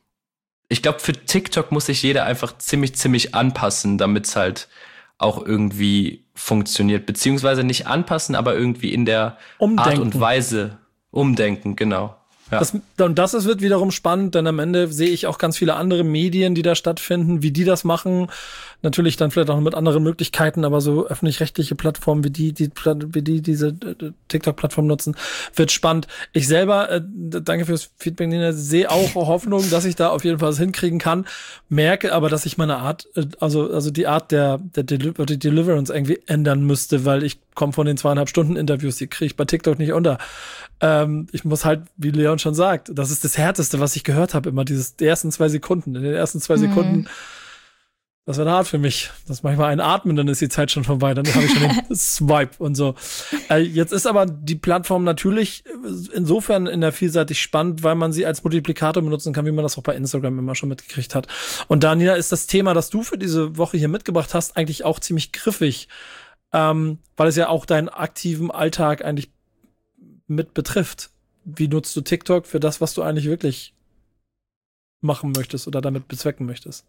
ich glaube, für TikTok muss sich jeder einfach ziemlich, ziemlich anpassen, damit es halt auch irgendwie funktioniert. Beziehungsweise nicht anpassen, aber irgendwie in der Umdenken. Art und Weise umdenken, genau. Ja. Das, und das ist, wird wiederum spannend, denn am Ende sehe ich auch ganz viele andere Medien, die da stattfinden, wie die das machen. Natürlich dann vielleicht auch mit anderen Möglichkeiten, aber so öffentlich-rechtliche Plattformen, wie die, die, wie die diese äh, TikTok-Plattform nutzen, wird spannend. Ich selber, äh, danke fürs Feedback, Nina, sehe auch Hoffnung, dass ich da auf jeden Fall was hinkriegen kann, merke aber, dass ich meine Art, äh, also also die Art der, der Deli- die Deliverance irgendwie ändern müsste, weil ich komme von den zweieinhalb Stunden Interviews, die kriege ich bei TikTok nicht unter. Ähm, ich muss halt, wie Leon schon sagt, das ist das Härteste, was ich gehört habe, immer dieses, die ersten zwei Sekunden. In den ersten zwei mhm. Sekunden, das wird hart für mich. Das manchmal ein Atmen, dann ist die Zeit schon vorbei, dann habe ich schon den Swipe und so. Äh, jetzt ist aber die Plattform natürlich insofern in der vielseitig spannend, weil man sie als Multiplikator benutzen kann, wie man das auch bei Instagram immer schon mitgekriegt hat. Und Daniela, ist das Thema, das du für diese Woche hier mitgebracht hast, eigentlich auch ziemlich griffig, ähm, weil es ja auch deinen aktiven Alltag eigentlich mit betrifft. Wie nutzt du TikTok für das, was du eigentlich wirklich machen möchtest oder damit bezwecken möchtest?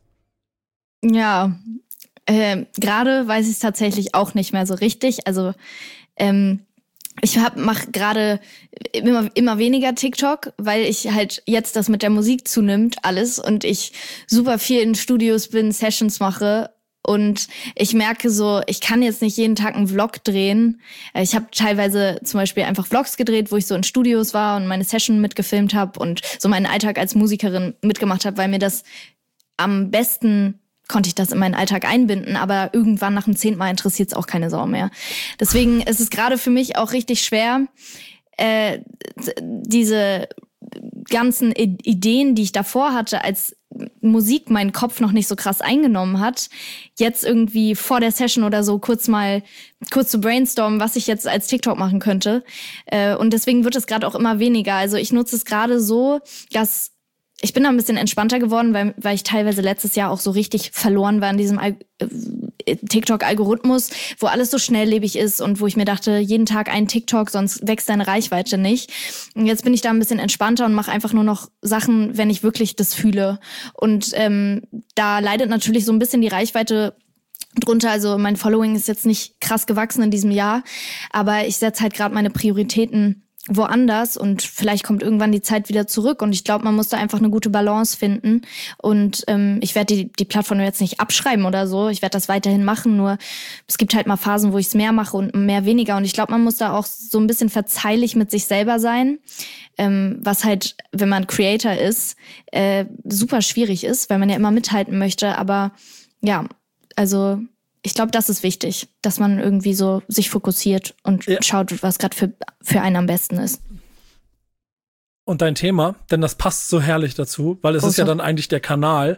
Ja, äh, gerade weiß ich es tatsächlich auch nicht mehr so richtig. Also ähm, ich hab, mach gerade immer, immer weniger TikTok, weil ich halt jetzt das mit der Musik zunimmt, alles, und ich super viel in Studios bin, Sessions mache. Und ich merke so, ich kann jetzt nicht jeden Tag einen Vlog drehen. Ich habe teilweise zum Beispiel einfach Vlogs gedreht, wo ich so in Studios war und meine Session mitgefilmt habe und so meinen Alltag als Musikerin mitgemacht habe, weil mir das am besten konnte ich das in meinen Alltag einbinden, aber irgendwann nach dem zehnten Mal interessiert es auch keine Sau mehr. Deswegen ist es gerade für mich auch richtig schwer, äh, diese ganzen Ideen, die ich davor hatte, als Musik meinen Kopf noch nicht so krass eingenommen hat, jetzt irgendwie vor der Session oder so kurz mal kurz zu brainstormen, was ich jetzt als TikTok machen könnte. Äh, und deswegen wird es gerade auch immer weniger. Also ich nutze es gerade so, dass ich bin da ein bisschen entspannter geworden, weil, weil ich teilweise letztes Jahr auch so richtig verloren war in diesem Al- äh, TikTok-Algorithmus, wo alles so schnelllebig ist und wo ich mir dachte, jeden Tag ein TikTok, sonst wächst deine Reichweite nicht. Und jetzt bin ich da ein bisschen entspannter und mache einfach nur noch Sachen, wenn ich wirklich das fühle. Und ähm, da leidet natürlich so ein bisschen die Reichweite drunter. Also mein Following ist jetzt nicht krass gewachsen in diesem Jahr, aber ich setze halt gerade meine Prioritäten woanders und vielleicht kommt irgendwann die Zeit wieder zurück und ich glaube, man muss da einfach eine gute Balance finden und ähm, ich werde die, die Plattform jetzt nicht abschreiben oder so, ich werde das weiterhin machen, nur es gibt halt mal Phasen, wo ich es mehr mache und mehr weniger und ich glaube, man muss da auch so ein bisschen verzeihlich mit sich selber sein, ähm, was halt, wenn man Creator ist, äh, super schwierig ist, weil man ja immer mithalten möchte, aber ja, also ich glaube, das ist wichtig, dass man irgendwie so sich fokussiert und ja. schaut, was gerade für, für einen am besten ist. Und dein Thema, denn das passt so herrlich dazu, weil es oh, ist ja so. Dann eigentlich der Kanal,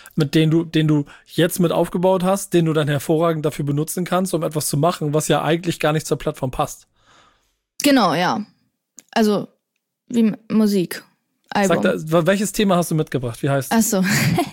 mit denen du, den du jetzt mit aufgebaut hast, den du dann hervorragend dafür benutzen kannst, um etwas zu machen, was ja eigentlich gar nicht zur Plattform passt. Genau, ja. Also, wie Musik. Album. Sag da, welches Thema hast du mitgebracht? Wie heißt es? Ach so.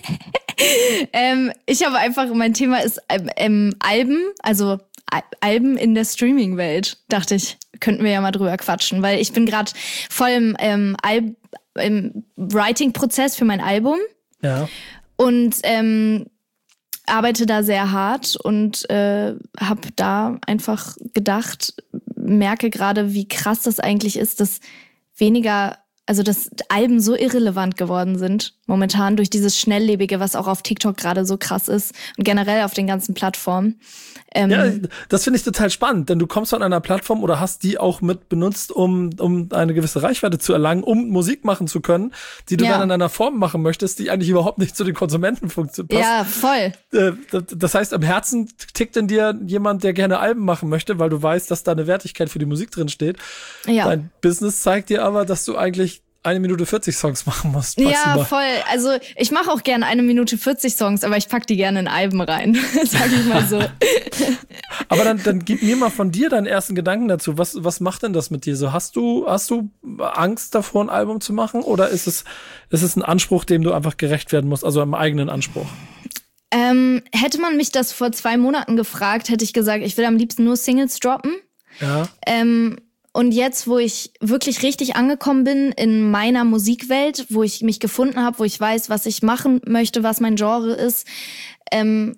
ähm, ich habe einfach, mein Thema ist ähm, ähm, Alben, also Al- Alben in der Streaming-Welt, dachte ich, könnten wir ja mal drüber quatschen, weil ich bin gerade voll im, ähm, Al- im Writing-Prozess für mein Album Ja. und ähm, arbeite da sehr hart und äh, habe da einfach gedacht, merke gerade, wie krass das eigentlich ist, dass weniger, also dass Alben so irrelevant geworden sind momentan durch dieses Schnelllebige, was auch auf TikTok gerade so krass ist und generell auf den ganzen Plattformen. Ähm, Ja, das finde ich total spannend, denn du kommst von einer Plattform oder hast die auch mit benutzt, um, um eine gewisse Reichweite zu erlangen, um Musik machen zu können, die du Ja. dann in einer Form machen möchtest, die eigentlich überhaupt nicht zu den Konsumenten funktioniert. ja, voll. Äh, das- Das heißt, am Herzen tickt in dir jemand, der gerne Alben machen möchte, weil du weißt, dass da eine Wertigkeit für die Musik drin steht. Ja. Dein Business zeigt dir aber, dass du eigentlich eine Minute vierzig Songs machen musst. Ja, maximal. voll. Also ich mache auch gerne eine Minute vierzig Songs, aber ich pack die gerne in Alben rein, sag ich mal so. Aber dann, dann gib mir mal von dir deinen ersten Gedanken dazu. Was, was macht denn das mit dir? So, hast du, hast du Angst davor, ein Album zu machen? Oder ist es, ist es ein Anspruch, dem du einfach gerecht werden musst? Also einem eigenen Anspruch? Ähm, hätte man mich das vor zwei Monaten gefragt, hätte ich gesagt, ich will am liebsten nur Singles droppen. Ja. Ähm, und jetzt, wo ich wirklich richtig angekommen bin in meiner Musikwelt, wo ich mich gefunden habe, wo ich weiß, was ich machen möchte, was mein Genre ist, ähm,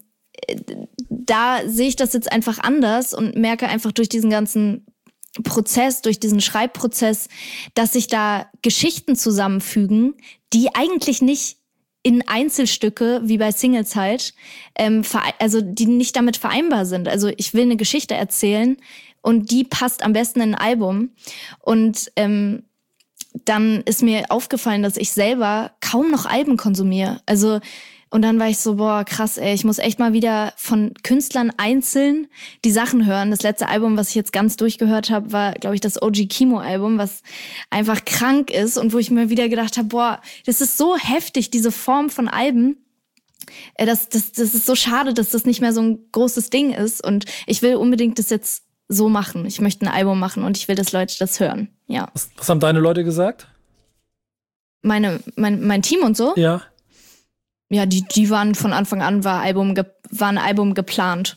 da sehe ich das jetzt einfach anders und merke einfach durch diesen ganzen Prozess, durch diesen Schreibprozess, dass sich da Geschichten zusammenfügen, die eigentlich nicht in Einzelstücke, wie bei Singles halt, ähm, vere- also die nicht damit vereinbar sind. Also ich will eine Geschichte erzählen und die passt am besten in ein Album. Und ähm, dann ist mir aufgefallen, dass ich selber kaum noch Alben konsumiere. Also und dann war ich so, boah, krass, ey, ich muss echt mal wieder von Künstlern einzeln die Sachen hören. Das letzte Album, was ich jetzt ganz durchgehört habe, war, glaube ich, das O G Kimo-Album, was einfach krank ist und wo ich mir wieder gedacht habe, boah, das ist so heftig, diese Form von Alben. Äh, Das, das, das ist so schade, dass das nicht mehr so ein großes Ding ist. Und ich will unbedingt das jetzt so machen. Ich möchte ein Album machen und ich will, dass Leute das hören. Ja. Was, was haben deine Leute gesagt? Meine, mein, mein Team und so. Ja. Ja, die, die waren von Anfang an, war Album, ge- war ein Album geplant.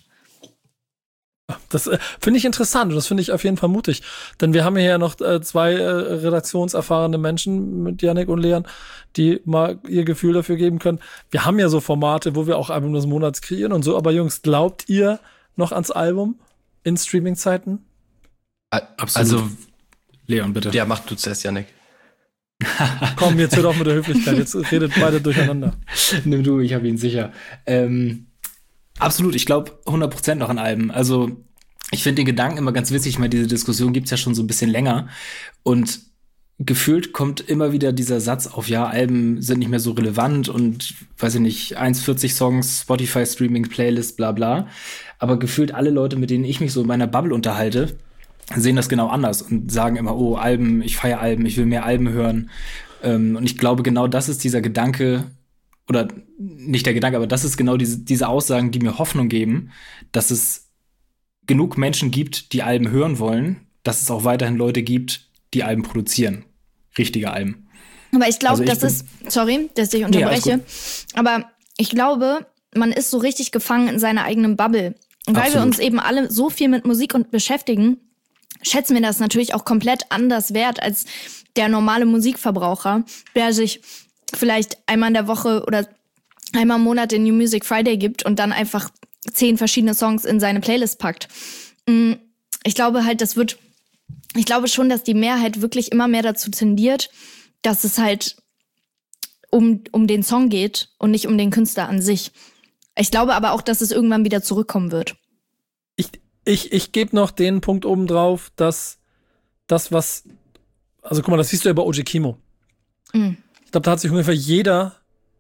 Das äh, finde ich interessant und das finde ich auf jeden Fall mutig. Denn wir haben hier ja noch äh, zwei äh, redaktionserfahrene Menschen mit Yannick und Leon, die mal ihr Gefühl dafür geben können. Wir haben ja so Formate, wo wir auch Album des Monats kreieren und so. Aber Jungs, glaubt ihr noch ans Album in Streaming-Zeiten? Absolut. Also, Leon, bitte. ja, mach du zuerst, Yannick. Komm, jetzt hört auf mit der Höflichkeit. Jetzt redet beide durcheinander. Nimm du, ich habe ihn sicher. Ähm, absolut, ich glaube hundert Prozent noch an Alben. Also ich finde den Gedanken immer ganz witzig. Ich meine, diese Diskussion gibt's ja schon so ein bisschen länger. Und gefühlt kommt immer wieder dieser Satz auf, ja, Alben sind nicht mehr so relevant und, weiß ich nicht, eins Komma vierzig Songs, Spotify-Streaming-Playlist, bla bla. Aber gefühlt alle Leute, mit denen ich mich so in meiner Bubble unterhalte, sehen das genau anders und sagen immer, oh, Alben, ich feiere Alben, ich will mehr Alben hören. Ähm, und ich glaube, genau das ist dieser Gedanke, oder nicht der Gedanke, aber das ist genau diese, diese Aussagen, die mir Hoffnung geben, dass es genug Menschen gibt, die Alben hören wollen, dass es auch weiterhin Leute gibt, die Alben produzieren. Richtige Alben. Aber ich glaube, Also ich das bin- ist, sorry, dass ich Nee, alles unterbreche, aber ich glaube, man ist so richtig gefangen in seiner eigenen Bubble. Und weil wir Absolut. uns eben alle so viel mit Musik und beschäftigen, schätzen wir das natürlich auch komplett anders wert als der normale Musikverbraucher, der sich vielleicht einmal in der Woche oder einmal im Monat den New Music Friday gibt und dann einfach zehn verschiedene Songs in seine Playlist packt. Mm, Ich glaube halt, das wird, ich glaube schon, dass die Mehrheit wirklich immer mehr dazu tendiert, dass es halt um, um den Song geht und nicht um den Künstler an sich. Ich glaube aber auch, dass es irgendwann wieder zurückkommen wird. Ich, ich, ich gebe noch den Punkt oben drauf, dass das, was, also guck mal, das siehst du ja bei O G Kimo. Mhm. Ich glaube, da hat sich ungefähr jeder,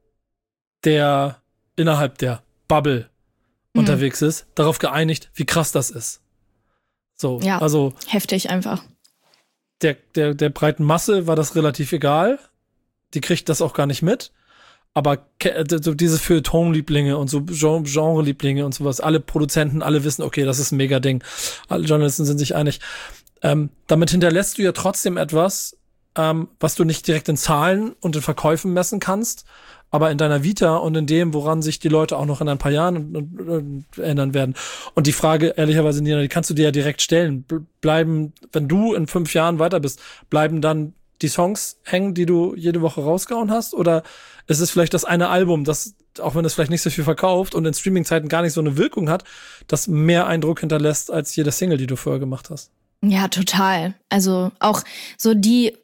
der innerhalb der Bubble Mhm. unterwegs ist, darauf geeinigt, wie krass das ist. So, Ja. also Heftig einfach. der, der, der breiten Masse war das relativ egal. Die kriegt das auch gar nicht mit. aber ke- so diese Feuilleton-Lieblinge und so Gen- Genre-Lieblinge und sowas, alle Produzenten, alle wissen, okay, das ist ein Mega-Ding. Alle Journalisten sind sich einig. Ähm, damit hinterlässt du ja trotzdem etwas, ähm, was du nicht direkt in Zahlen und in Verkäufen messen kannst, aber in deiner Vita und in dem, woran sich die Leute auch noch in ein paar Jahren und, und, und erinnern werden. Und die Frage, ehrlicherweise, Nina, die kannst du dir ja direkt stellen. Bleiben, wenn du in fünf Jahren weiter bist, bleiben dann die Songs hängen, die du jede Woche rausgehauen hast? Oder ist es vielleicht das eine Album, das, auch wenn es vielleicht nicht so viel verkauft und in Streaming-Zeiten gar nicht so eine Wirkung hat, das mehr Eindruck hinterlässt als jede Single, die du vorher gemacht hast? Ja, total. Also auch so die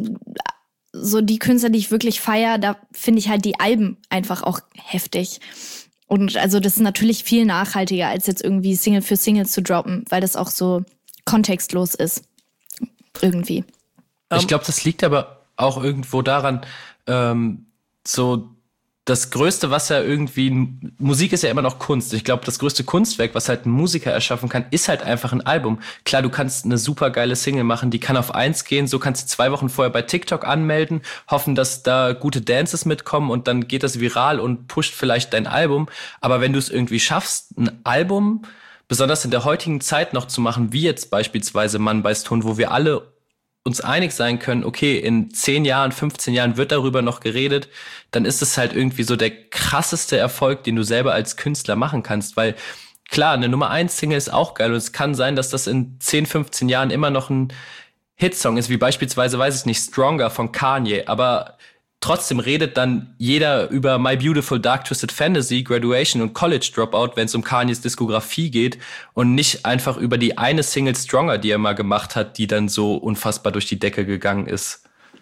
so die Künstler, die ich wirklich feiere, da finde ich halt die Alben einfach auch heftig. Und also das ist natürlich viel nachhaltiger, als jetzt irgendwie Single für Single zu droppen, weil das auch so kontextlos ist. Irgendwie. Ich glaube, das liegt aber auch irgendwo daran, ähm, so das Größte, was ja irgendwie, Musik ist ja immer noch Kunst. Ich glaube, das größte Kunstwerk, was halt ein Musiker erschaffen kann, ist halt einfach ein Album. Klar, du kannst eine super geile Single machen, die kann auf eins gehen, so kannst du zwei Wochen vorher bei TikTok anmelden, hoffen, dass da gute Dances mitkommen und dann geht das viral und pusht vielleicht dein Album. Aber wenn du es irgendwie schaffst, ein Album, besonders in der heutigen Zeit noch zu machen, wie jetzt beispielsweise Mann beißt Hund, wo wir alle uns einig sein können, okay, in zehn Jahren, fünfzehn Jahren wird darüber noch geredet, dann ist es halt irgendwie so der krasseste Erfolg, den du selber als Künstler machen kannst, weil klar, eine Nummer eins Single ist auch geil und es kann sein, dass das in zehn, fünfzehn Jahren immer noch ein Hitsong ist, wie beispielsweise, weiß ich nicht, Stronger von Kanye, aber trotzdem redet dann jeder über My Beautiful Dark Twisted Fantasy, Graduation und College Dropout, wenn es um Kanyes Diskografie geht und nicht einfach über die eine Single Stronger, die er mal gemacht hat, die dann so unfassbar durch die Decke gegangen ist.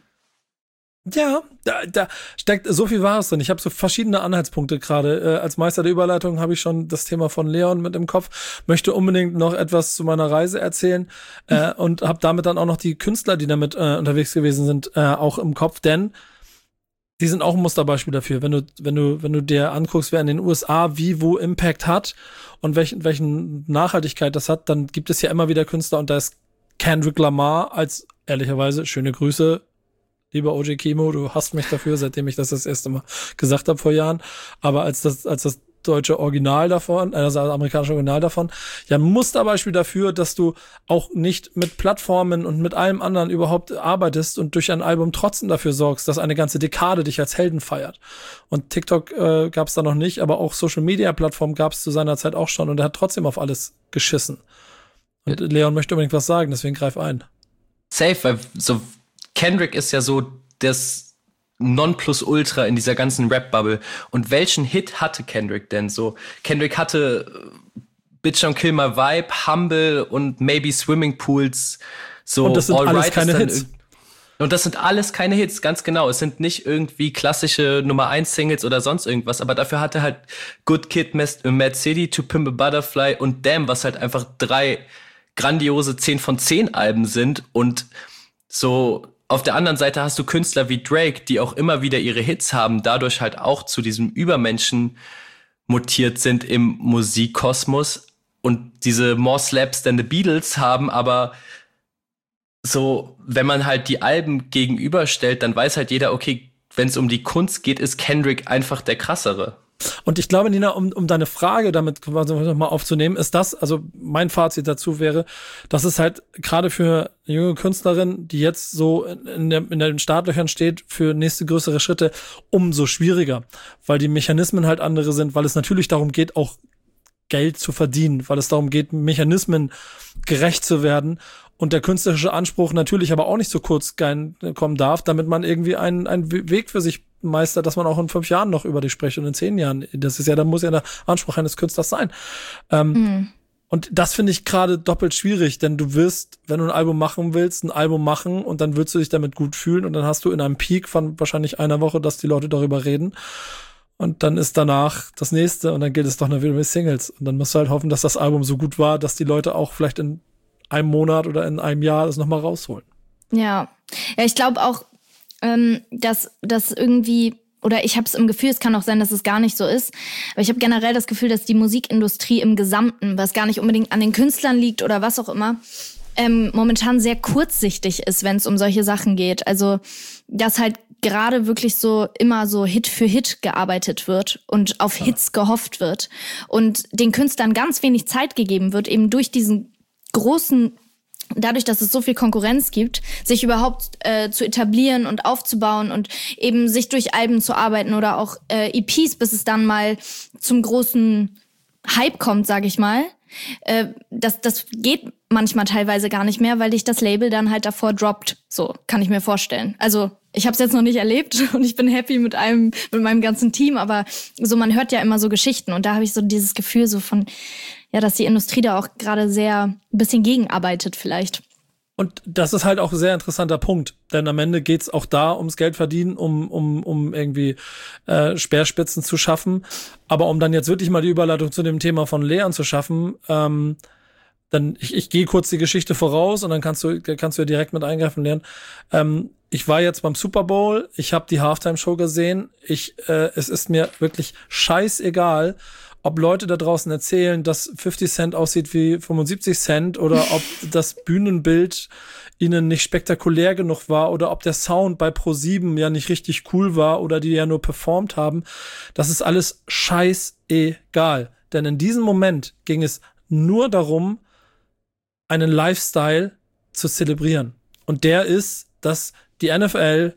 Ja, da, da steckt so viel Wahres drin. Ich habe so verschiedene Anhaltspunkte gerade. Äh, als Meister der Überleitung habe ich schon das Thema von Leon mit im Kopf. Möchte unbedingt noch etwas zu meiner Reise erzählen äh, und habe damit dann auch noch die Künstler, die damit äh, unterwegs gewesen sind, äh, auch im Kopf, denn die sind auch ein Musterbeispiel dafür. Wenn du, wenn du, wenn du dir anguckst, wer in den U S A wie, wo Impact hat und welchen, welchen Nachhaltigkeit das hat, dann gibt es ja immer wieder Künstler und da ist Kendrick Lamar als, ehrlicherweise, schöne Grüße, lieber O J Kimo, du hasst mich dafür, seitdem ich das das erste Mal gesagt habe vor Jahren, aber als das, als das deutsche Original davon, also das amerikanische Original davon, ja, ein Musterbeispiel dafür, dass du auch nicht mit Plattformen und mit allem anderen überhaupt arbeitest und durch ein Album trotzdem dafür sorgst, dass eine ganze Dekade dich als Helden feiert. Und TikTok äh, gab es da noch nicht, aber auch Social-Media-Plattformen gab es zu seiner Zeit auch schon und er hat trotzdem auf alles geschissen. Und ja. Leon möchte unbedingt was sagen, deswegen greif ein. Safe, weil so Kendrick ist ja so das Nonplusultra in dieser ganzen Rap-Bubble. Und welchen Hit hatte Kendrick denn so? Kendrick hatte Bitch Don't Kill My Vibe, Humble und Maybe Swimming Pools. So, und das sind All alles Right keine Hits. Und das sind alles keine Hits, ganz genau. Es sind nicht irgendwie klassische Nummer eins Singles oder sonst irgendwas, aber dafür hatte halt Good Kid, Mad City, To Pimp a Butterfly und Damn, was halt einfach drei grandiose zehn von zehn Alben sind und so. Auf der anderen Seite hast du Künstler wie Drake, die auch immer wieder ihre Hits haben, dadurch halt auch zu diesem Übermenschen mutiert sind im Musikkosmos und diese More Slaps than the Beatles haben, aber so, wenn man halt die Alben gegenüberstellt, dann weiß halt jeder, okay, wenn es um die Kunst geht, ist Kendrick einfach der krassere. Und ich glaube, Nina, um, um deine Frage damit nochmal aufzunehmen, ist das, also mein Fazit dazu wäre, dass es halt gerade für eine junge Künstlerin, die jetzt so in, der, in den Startlöchern steht, für nächste größere Schritte umso schwieriger, weil die Mechanismen halt andere sind, weil es natürlich darum geht, auch Geld zu verdienen, weil es darum geht, Mechanismen gerecht zu werden und der künstlerische Anspruch natürlich aber auch nicht so kurz kommen darf, damit man irgendwie einen, einen Weg für sich meistert, dass man auch in fünf Jahren noch über dich spricht und in zehn Jahren. Das ist ja, da muss ja der Anspruch eines Künstlers sein. Ähm, mhm. Und das finde ich gerade doppelt schwierig, denn du wirst, wenn du ein Album machen willst, ein Album machen und dann willst du dich damit gut fühlen und dann hast du in einem Peak von wahrscheinlich einer Woche, dass die Leute darüber reden. Und dann ist danach das nächste und dann gilt es doch nur wieder mit Singles. Und dann musst du halt hoffen, dass das Album so gut war, dass die Leute auch vielleicht in einem Monat oder in einem Jahr das nochmal rausholen. Ja, ja, ich glaube auch, ähm, dass das irgendwie, oder ich habe es im Gefühl, es kann auch sein, dass es gar nicht so ist, aber ich habe generell das Gefühl, dass die Musikindustrie im Gesamten, was gar nicht unbedingt an den Künstlern liegt oder was auch immer, ähm, momentan sehr kurzsichtig ist, wenn es um solche Sachen geht. Also, dass halt gerade wirklich so immer so Hit für Hit gearbeitet wird und auf Hits gehofft wird und den Künstlern ganz wenig Zeit gegeben wird, eben durch diesen großen, dadurch, dass es so viel Konkurrenz gibt, sich überhaupt äh, zu etablieren und aufzubauen und eben sich durch Alben zu arbeiten oder auch äh, E Ps, bis es dann mal zum großen Hype kommt, sag ich mal. Äh, das, das geht manchmal teilweise gar nicht mehr, weil dich das Label dann halt davor droppt. So, kann ich mir vorstellen. Also ich habe es jetzt noch nicht erlebt und ich bin happy mit einem, mit meinem ganzen Team, aber so, man hört ja immer so Geschichten und da habe ich so dieses Gefühl so von, ja, dass die Industrie da auch gerade sehr ein bisschen gegenarbeitet vielleicht. Und das ist halt auch ein sehr interessanter Punkt, denn am Ende geht's auch da ums Geld verdienen, um um um irgendwie äh, Speerspitzen zu schaffen. Aber um dann jetzt wirklich mal die Überleitung zu dem Thema von Leon zu schaffen, ähm, dann ich, ich gehe kurz die Geschichte voraus und dann kannst du kannst du ja direkt mit eingreifen, Leon. Ähm, ich war jetzt beim Super Bowl, ich habe die Halftime-Show gesehen. Ich äh, es ist mir wirklich scheißegal, ob Leute da draußen erzählen, dass fifty Cent aussieht wie fünfundsiebzig Cent oder ob das Bühnenbild ihnen nicht spektakulär genug war oder ob der Sound bei ProSieben ja nicht richtig cool war oder die ja nur performt haben. Das ist alles scheißegal. Denn in diesem Moment ging es nur darum, einen Lifestyle zu zelebrieren. Und der ist, dass die N F L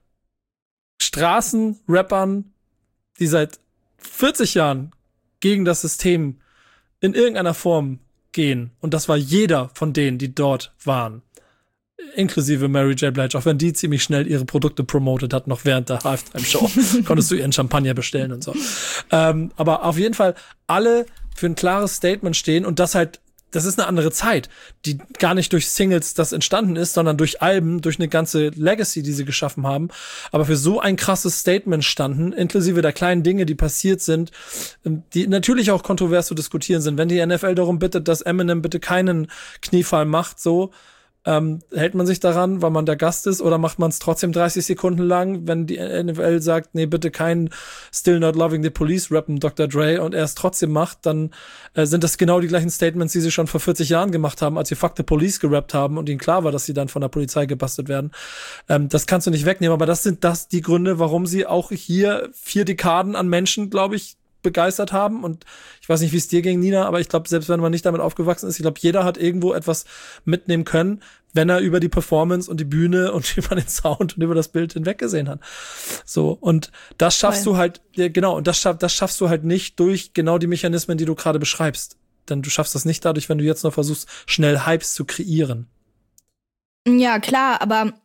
Straßenrappern, die seit vierzig Jahren gegen das System in irgendeiner Form gehen. Und das war jeder von denen, die dort waren. Inklusive Mary J. Blige, auch wenn die ziemlich schnell ihre Produkte promotet hat, noch während der Halftime-Show. Konntest du ihren Champagner bestellen und so. Ähm, aber auf jeden Fall alle für ein klares Statement stehen und das halt, das ist eine andere Zeit, die gar nicht durch Singles das entstanden ist, sondern durch Alben, durch eine ganze Legacy, die sie geschaffen haben, aber für so ein krasses Statement standen, inklusive der kleinen Dinge, die passiert sind, die natürlich auch kontrovers zu diskutieren sind. Wenn die N F L darum bittet, dass Eminem bitte keinen Kniefall macht, so, Ähm, hält man sich daran, weil man der Gast ist, oder macht man es trotzdem dreißig Sekunden lang, wenn die N F L sagt, nee, bitte kein Still Not Loving the Police rappen, Doktor Dre, und er es trotzdem macht, dann äh, sind das genau die gleichen Statements, die sie schon vor vierzig Jahren gemacht haben, als sie Fuck the Police gerappt haben und ihnen klar war, dass sie dann von der Polizei gebastelt werden. Ähm, das kannst du nicht wegnehmen, aber das sind das die Gründe, warum sie auch hier vier Dekaden an Menschen, glaube ich, begeistert haben. Und ich weiß nicht, wie es dir ging, Nina, aber ich glaube, selbst wenn man nicht damit aufgewachsen ist, ich glaube, jeder hat irgendwo etwas mitnehmen können, wenn er über die Performance und die Bühne und über den Sound und über das Bild hinweg gesehen hat. So, und das schaffst Voll. du halt, ja, genau, und das, schaff, das schaffst du halt nicht durch genau die Mechanismen, die du gerade beschreibst. Denn du schaffst das nicht dadurch, wenn du jetzt noch versuchst, schnell Hypes zu kreieren. Ja, klar, aber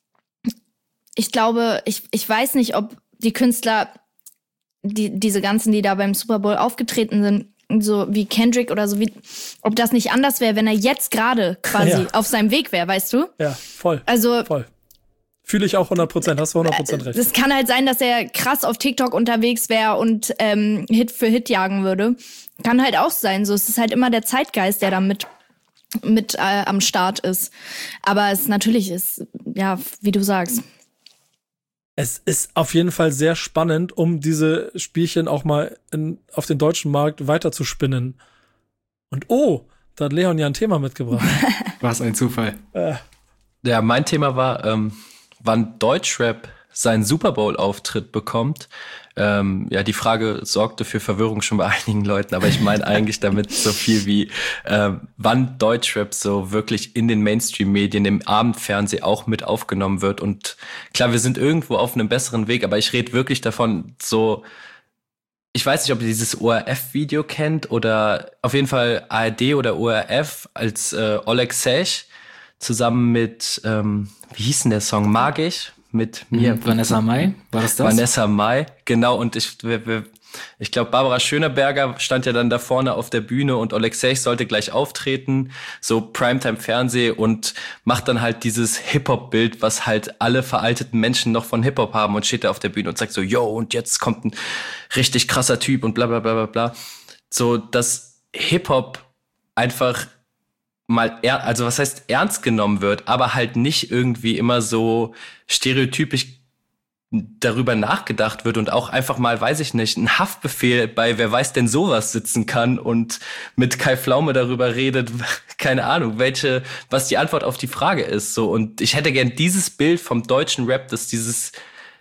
ich glaube, ich, ich weiß nicht, ob die Künstler, die, diese ganzen, die da beim Super Bowl aufgetreten sind, so wie Kendrick oder so, wie, ob das nicht anders wäre, wenn er jetzt gerade quasi ja. auf seinem Weg wäre, weißt du? Ja, voll. Also, voll. Fühle ich auch hundert Prozent, hast du hundert Prozent recht. Es kann halt sein, dass er krass auf TikTok unterwegs wäre und ähm, Hit für Hit jagen würde. Kann halt auch sein, so. Es ist halt immer der Zeitgeist, der da mit, mit äh, am Start ist. Aber es natürlich ist, ja, wie du sagst. Es ist auf jeden Fall sehr spannend, um diese Spielchen auch mal in, auf den deutschen Markt weiterzuspinnen. Und oh, da hat Leon ja ein Thema mitgebracht. Was ein Zufall. Äh. Ja, mein Thema war, ähm, wann Deutschrap seinen Super Bowl-Auftritt bekommt. Ähm, ja, die Frage sorgte für Verwirrung schon bei einigen Leuten, aber ich meine eigentlich damit so viel wie, ähm, wann Deutschrap so wirklich in den Mainstream-Medien, im Abendfernsehen auch mit aufgenommen wird. Und klar, wir sind irgendwo auf einem besseren Weg, aber ich rede wirklich davon, so, ich weiß nicht, ob ihr dieses O R F-Video kennt oder auf jeden Fall A R D oder O R F, als äh, Oleg Sech zusammen mit, ähm, wie hieß denn der Song, Magisch? Mit mir. Mhm, Vanessa Mai, war das das? Vanessa Mai, genau. Und ich ich glaube, Barbara Schöneberger stand ja dann da vorne auf der Bühne und Oleg Sech sollte gleich auftreten, so Primetime-Fernseh, und macht dann halt dieses Hip-Hop-Bild, was halt alle veralteten Menschen noch von Hip-Hop haben, und steht da auf der Bühne und sagt so, yo, und jetzt kommt ein richtig krasser Typ und bla bla bla bla bla. So, dass Hip-Hop einfach mal, er, also was heißt ernst genommen wird, aber halt nicht irgendwie immer so stereotypisch darüber nachgedacht wird und auch einfach mal, weiß ich nicht, ein Haftbefehl bei Wer weiß denn sowas sitzen kann und mit Kai Pflaume darüber redet, keine Ahnung, welche, was die Antwort auf die Frage ist, so. Und ich hätte gern dieses Bild vom deutschen Rap, dass dieses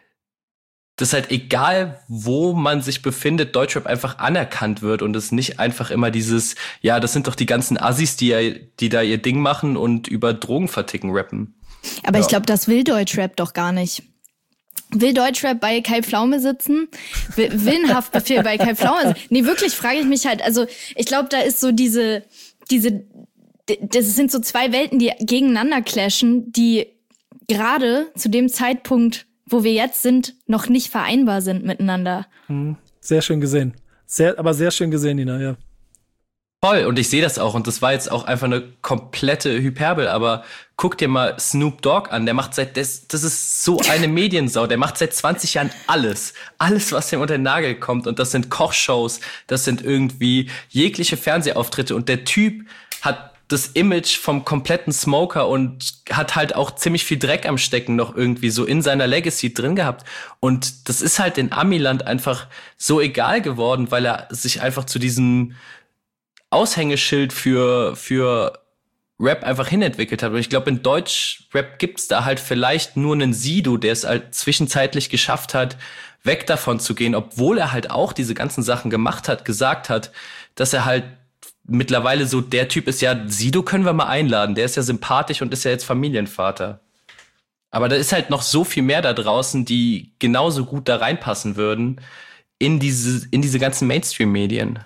dass halt egal, wo man sich befindet, Deutschrap einfach anerkannt wird und es nicht einfach immer dieses, ja, das sind doch die ganzen Assis, die, ja, die da ihr Ding machen und über Drogen verticken rappen. Aber ja. ich glaube, das will Deutschrap doch gar nicht. Will Deutschrap bei Kai Pflaume sitzen? Will, will ein Haftbefehl bei Kai Pflaume sitzen? Nee, wirklich frage ich mich halt, also ich glaube, da ist so diese, diese, das sind so zwei Welten, die gegeneinander clashen, die gerade zu dem Zeitpunkt, wo wir jetzt sind, noch nicht vereinbar sind miteinander. Sehr schön gesehen. Sehr, aber sehr schön gesehen, Nina, ja. Voll, und ich sehe das auch, und das war jetzt auch einfach eine komplette Hyperbel, aber guck dir mal Snoop Dogg an, der macht seit, das, das ist so eine Mediensau, der macht seit zwanzig Jahren alles, alles, was ihm unter den Nagel kommt, und das sind Kochshows, das sind irgendwie jegliche Fernsehauftritte, und der Typ hat das Image vom kompletten Smoker und hat halt auch ziemlich viel Dreck am Stecken noch irgendwie so in seiner Legacy drin gehabt. Und das ist halt in Amiland einfach so egal geworden, weil er sich einfach zu diesem Aushängeschild für, für Rap einfach hinentwickelt hat. Und ich glaube, in Deutsch-Rap gibt's da halt vielleicht nur einen Sido, der es halt zwischenzeitlich geschafft hat, weg davon zu gehen, obwohl er halt auch diese ganzen Sachen gemacht hat, gesagt hat, dass er halt mittlerweile so der Typ ist, ja, Sido können wir mal einladen, der ist ja sympathisch und ist ja jetzt Familienvater. Aber da ist halt noch so viel mehr da draußen, die genauso gut da reinpassen würden in diese, in diese ganzen Mainstream-Medien.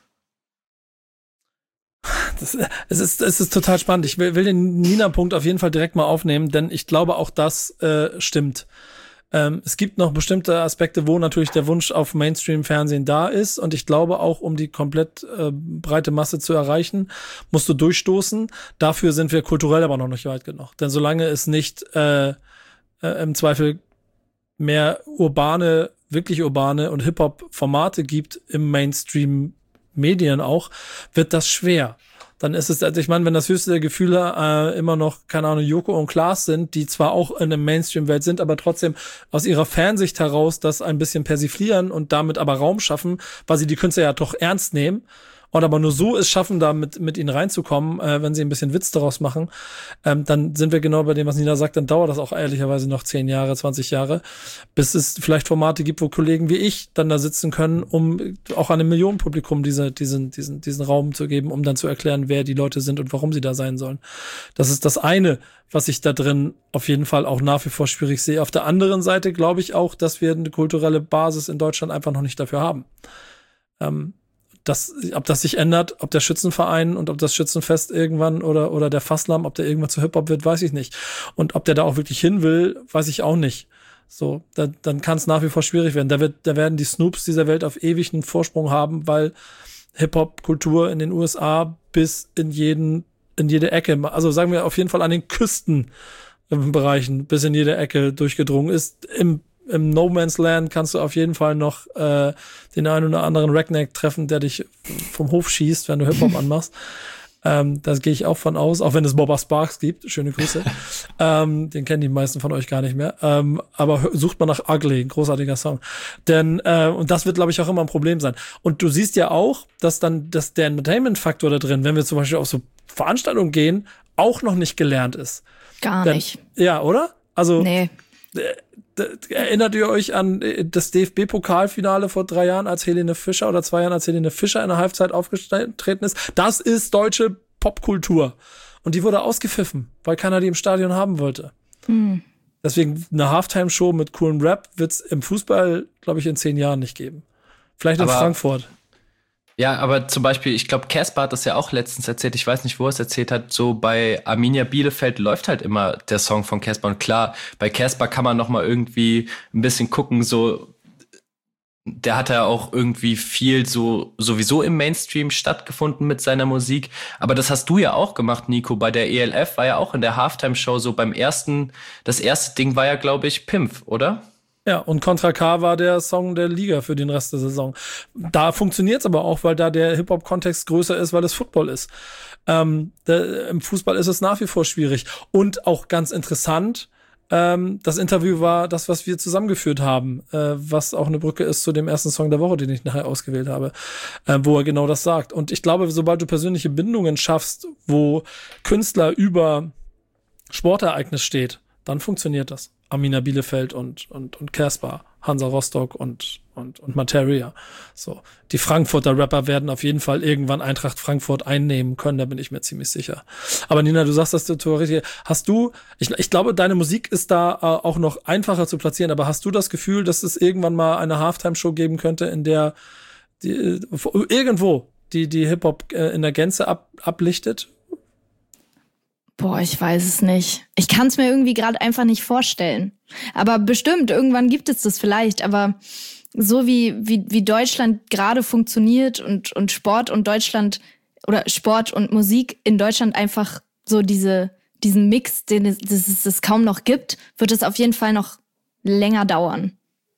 Das, es, ist, es ist total spannend. Ich will, will den Nina-Punkt auf jeden Fall direkt mal aufnehmen, denn ich glaube, auch das äh, stimmt. Ähm, es gibt noch bestimmte Aspekte, wo natürlich der Wunsch auf Mainstream-Fernsehen da ist, und ich glaube auch, um die komplett äh, breite Masse zu erreichen, musst du durchstoßen. Dafür sind wir kulturell aber noch nicht weit genug. Denn solange es nicht äh, äh, im Zweifel mehr urbane, wirklich urbane und Hip-Hop-Formate gibt im Mainstream-Medien auch, wird das schwer. Dann ist es, also ich meine, wenn das höchste der Gefühle äh, immer noch, keine Ahnung, Joko und Klaas sind, die zwar auch in der Mainstream-Welt sind, aber trotzdem aus ihrer Fansicht heraus das ein bisschen persiflieren und damit aber Raum schaffen, weil sie die Künstler ja doch ernst nehmen und aber nur so es schaffen, da mit, mit ihnen reinzukommen, äh, wenn sie ein bisschen Witz daraus machen, ähm, dann sind wir genau bei dem, was Nina sagt, dann dauert das auch ehrlicherweise noch zehn Jahre, zwanzig Jahre, bis es vielleicht Formate gibt, wo Kollegen wie ich dann da sitzen können, um auch einem Millionenpublikum diese, diesen, diesen, diesen Raum zu geben, um dann zu erklären, wer die Leute sind und warum sie da sein sollen. Das ist das eine, was ich da drin auf jeden Fall auch nach wie vor schwierig sehe. Auf der anderen Seite glaube ich auch, dass wir eine kulturelle Basis in Deutschland einfach noch nicht dafür haben. Ähm, Das, ob das sich ändert, ob der Schützenverein und ob das Schützenfest irgendwann oder oder der Fasslamm, ob der irgendwann zu Hip-Hop wird, weiß ich nicht. Und ob der da auch wirklich hin will, weiß ich auch nicht. So, da, dann kann es nach wie vor schwierig werden. Da wird, da werden die Snoops dieser Welt auf ewig einen Vorsprung haben, weil Hip-Hop-Kultur in den U S A bis in jeden, in jede Ecke, also sagen wir auf jeden Fall an den Küstenbereichen bis in jede Ecke durchgedrungen ist. Im Im No Man's Land kannst du auf jeden Fall noch äh, den einen oder anderen Redneck treffen, der dich vom Hof schießt, wenn du Hip-Hop anmachst. Ähm, das gehe ich auch von aus, auch wenn es Bobba Sparks gibt. Schöne Grüße. ähm, den kennen die meisten von euch gar nicht mehr. Ähm, aber sucht mal nach Ugly, ein großartiger Song. Denn, äh, und das wird, glaube ich, auch immer ein Problem sein. Und du siehst ja auch, dass dann dass der Entertainment-Faktor da drin, wenn wir zum Beispiel auf so Veranstaltungen gehen, auch noch nicht gelernt ist. Gar Denn, nicht. Ja, oder? Also, Nee. Erinnert ihr euch an das D F B-Pokalfinale vor drei Jahren, als Helene Fischer oder zwei Jahren, als Helene Fischer in der Halbzeit aufgetreten ist? Das ist deutsche Popkultur. Und die wurde ausgepfiffen, weil keiner die im Stadion haben wollte. Hm. Deswegen eine Halftime-Show mit coolem Rap wird's im Fußball, glaube ich, in zehn Jahren nicht geben. Vielleicht in Aber Frankfurt. Ja, aber zum Beispiel, ich glaube, Casper hat das ja auch letztens erzählt, ich weiß nicht, wo er es erzählt hat, so bei Arminia Bielefeld läuft halt immer der Song von Casper. Und klar, bei Casper kann man noch mal irgendwie ein bisschen gucken, so, der hat ja auch irgendwie viel so sowieso im Mainstream stattgefunden mit seiner Musik. Aber das hast du ja auch gemacht, Nico, bei der E L F war ja auch in der Halftime-Show so beim ersten, das erste Ding war ja, glaube ich, Pimpf, oder? Ja, und Contra K war der Song der Liga für den Rest der Saison. Da funktioniert's aber auch, weil da der Hip-Hop-Kontext größer ist, weil es Football ist. Ähm, der, im Fußball ist es nach wie vor schwierig. Und auch ganz interessant, ähm, das Interview war das, was wir zusammengeführt haben, äh, was auch eine Brücke ist zu dem ersten Song der Woche, den ich nachher ausgewählt habe, äh, wo er genau das sagt. Und ich glaube, sobald du persönliche Bindungen schaffst, wo Künstler über Sportereignis steht, dann funktioniert das. Arminia Bielefeld und und und Casper, Hansa Rostock und und und Materia. So, die Frankfurter Rapper werden auf jeden Fall irgendwann Eintracht Frankfurt einnehmen können, da bin ich mir ziemlich sicher. Aber Nina, du sagst das theoretisch. Hast du, ich ich glaube, deine Musik ist da äh, auch noch einfacher zu platzieren, aber hast du das Gefühl, dass es irgendwann mal eine Halftime-Show geben könnte, in der die, äh, irgendwo die die Hip-Hop äh, in der Gänze ab, ablichtet? Boah, ich weiß es nicht. Ich kann es mir irgendwie gerade einfach nicht vorstellen. Aber bestimmt, irgendwann gibt es das vielleicht. Aber so wie, wie, wie Deutschland gerade funktioniert und, und Sport und Deutschland oder Sport und Musik in Deutschland einfach so diese, diesen Mix, den es, das es das kaum noch gibt, wird es auf jeden Fall noch länger dauern.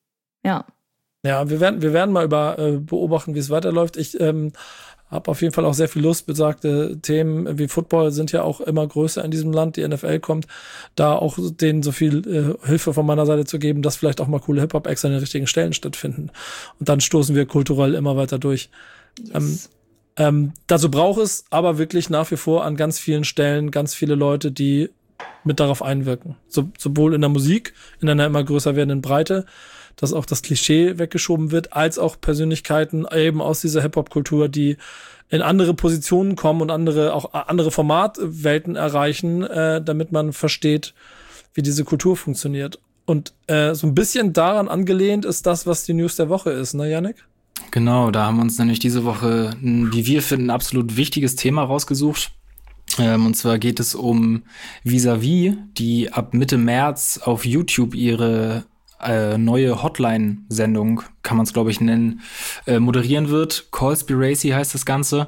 Ja. Ja, wir werden, wir werden mal über äh, beobachten, wie es weiterläuft. Ich ähm, habe auf jeden Fall auch sehr viel Lust, besagte Themen wie Football sind ja auch immer größer in diesem Land. Die N F L kommt, da auch denen so viel äh, Hilfe von meiner Seite zu geben, dass vielleicht auch mal coole Hip-Hop-Acts an den richtigen Stellen stattfinden. Und dann stoßen wir kulturell immer weiter durch. Yes. Ähm, ähm, dazu braucht es aber wirklich nach wie vor an ganz vielen Stellen ganz viele Leute, die mit darauf einwirken. So, sowohl in der Musik, in einer immer größer werdenden Breite, dass auch das Klischee weggeschoben wird, als auch Persönlichkeiten eben aus dieser Hip-Hop-Kultur, die in andere Positionen kommen und andere auch andere Formatwelten erreichen, äh, damit man versteht, wie diese Kultur funktioniert. Und äh, so ein bisschen daran angelehnt ist das, was die News der Woche ist, ne, Yannick? Genau, da haben wir uns nämlich diese Woche, wie wir finden, ein absolut wichtiges Thema rausgesucht. Ähm, und zwar geht es um Vis-a-vis, die ab Mitte März auf YouTube ihre Äh, neue Hotline-Sendung, kann man es glaube ich nennen, äh, moderieren wird. Callspiracy heißt das Ganze.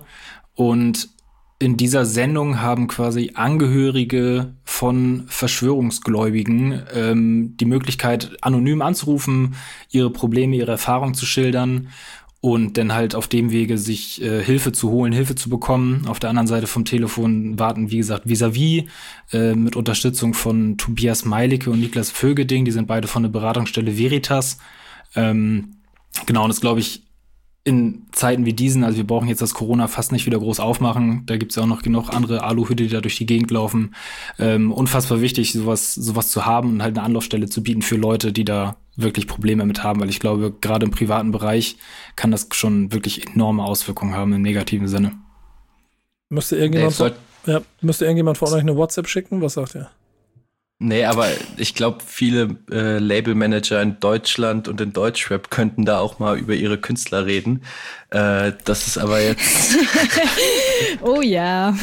Und in dieser Sendung haben quasi Angehörige von Verschwörungsgläubigen ähm, die Möglichkeit, anonym anzurufen, ihre Probleme, ihre Erfahrungen zu schildern und dann halt auf dem Wege sich äh, Hilfe zu holen, Hilfe zu bekommen. Auf der anderen Seite vom Telefon warten, wie gesagt, Vis-a-vis äh, mit Unterstützung von Tobias Meilicke und Niklas Vögeding. Die sind beide von der Beratungsstelle Veritas. Ähm, genau, und das glaube ich in Zeiten wie diesen, also wir brauchen jetzt das Corona fast nicht wieder groß aufmachen. Da gibt's ja auch noch genug andere Aluhüte, die da durch die Gegend laufen. Ähm, unfassbar wichtig, sowas, sowas zu haben und halt eine Anlaufstelle zu bieten für Leute, die da wirklich Probleme mit haben, weil ich glaube, gerade im privaten Bereich kann das schon wirklich enorme Auswirkungen haben im negativen Sinne. Müsste irgendjemand, von, ja, müsste irgendjemand von euch eine WhatsApp schicken? Was sagt ihr? Nee, aber ich glaube, viele äh, Labelmanager in Deutschland und in Deutschrap könnten da auch mal über ihre Künstler reden. Äh, das ist aber jetzt... Oh ja.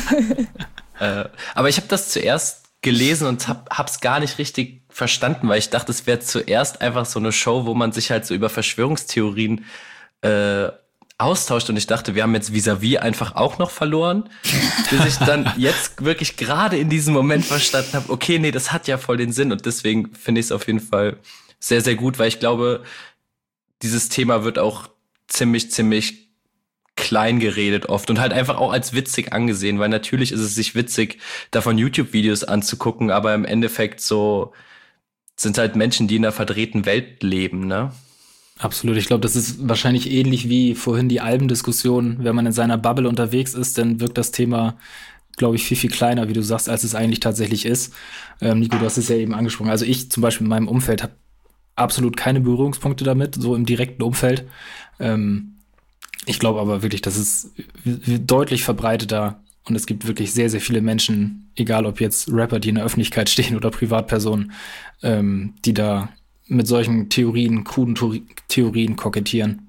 äh, aber ich habe das zuerst gelesen und hab, hab's gar nicht richtig verstanden, weil ich dachte, es wäre zuerst einfach so eine Show, wo man sich halt so über Verschwörungstheorien äh, austauscht, und ich dachte, wir haben jetzt Vis-a-vis einfach auch noch verloren, bis ich dann jetzt wirklich gerade in diesem Moment verstanden habe, okay, nee, das hat ja voll den Sinn, und deswegen finde ich es auf jeden Fall sehr, sehr gut, weil ich glaube, dieses Thema wird auch ziemlich, ziemlich klein geredet oft und halt einfach auch als witzig angesehen, weil natürlich ist es sich witzig, davon YouTube-Videos anzugucken, aber im Endeffekt so sind halt Menschen, die in einer verdrehten Welt leben, ne? Absolut. Ich glaube, das ist wahrscheinlich ähnlich wie vorhin die Albendiskussion. Wenn man in seiner Bubble unterwegs ist, dann wirkt das Thema, glaube ich, viel, viel kleiner, wie du sagst, als es eigentlich tatsächlich ist. Ähm, Nico, du hast es ja eben angesprochen. Also ich zum Beispiel in meinem Umfeld habe absolut keine Berührungspunkte damit, so im direkten Umfeld. Ähm, ich glaube aber wirklich, das ist deutlich verbreiteter, und es gibt wirklich sehr, sehr viele Menschen, egal ob jetzt Rapper, die in der Öffentlichkeit stehen oder Privatpersonen, ähm, die da mit solchen Theorien, kruden Theorien kokettieren.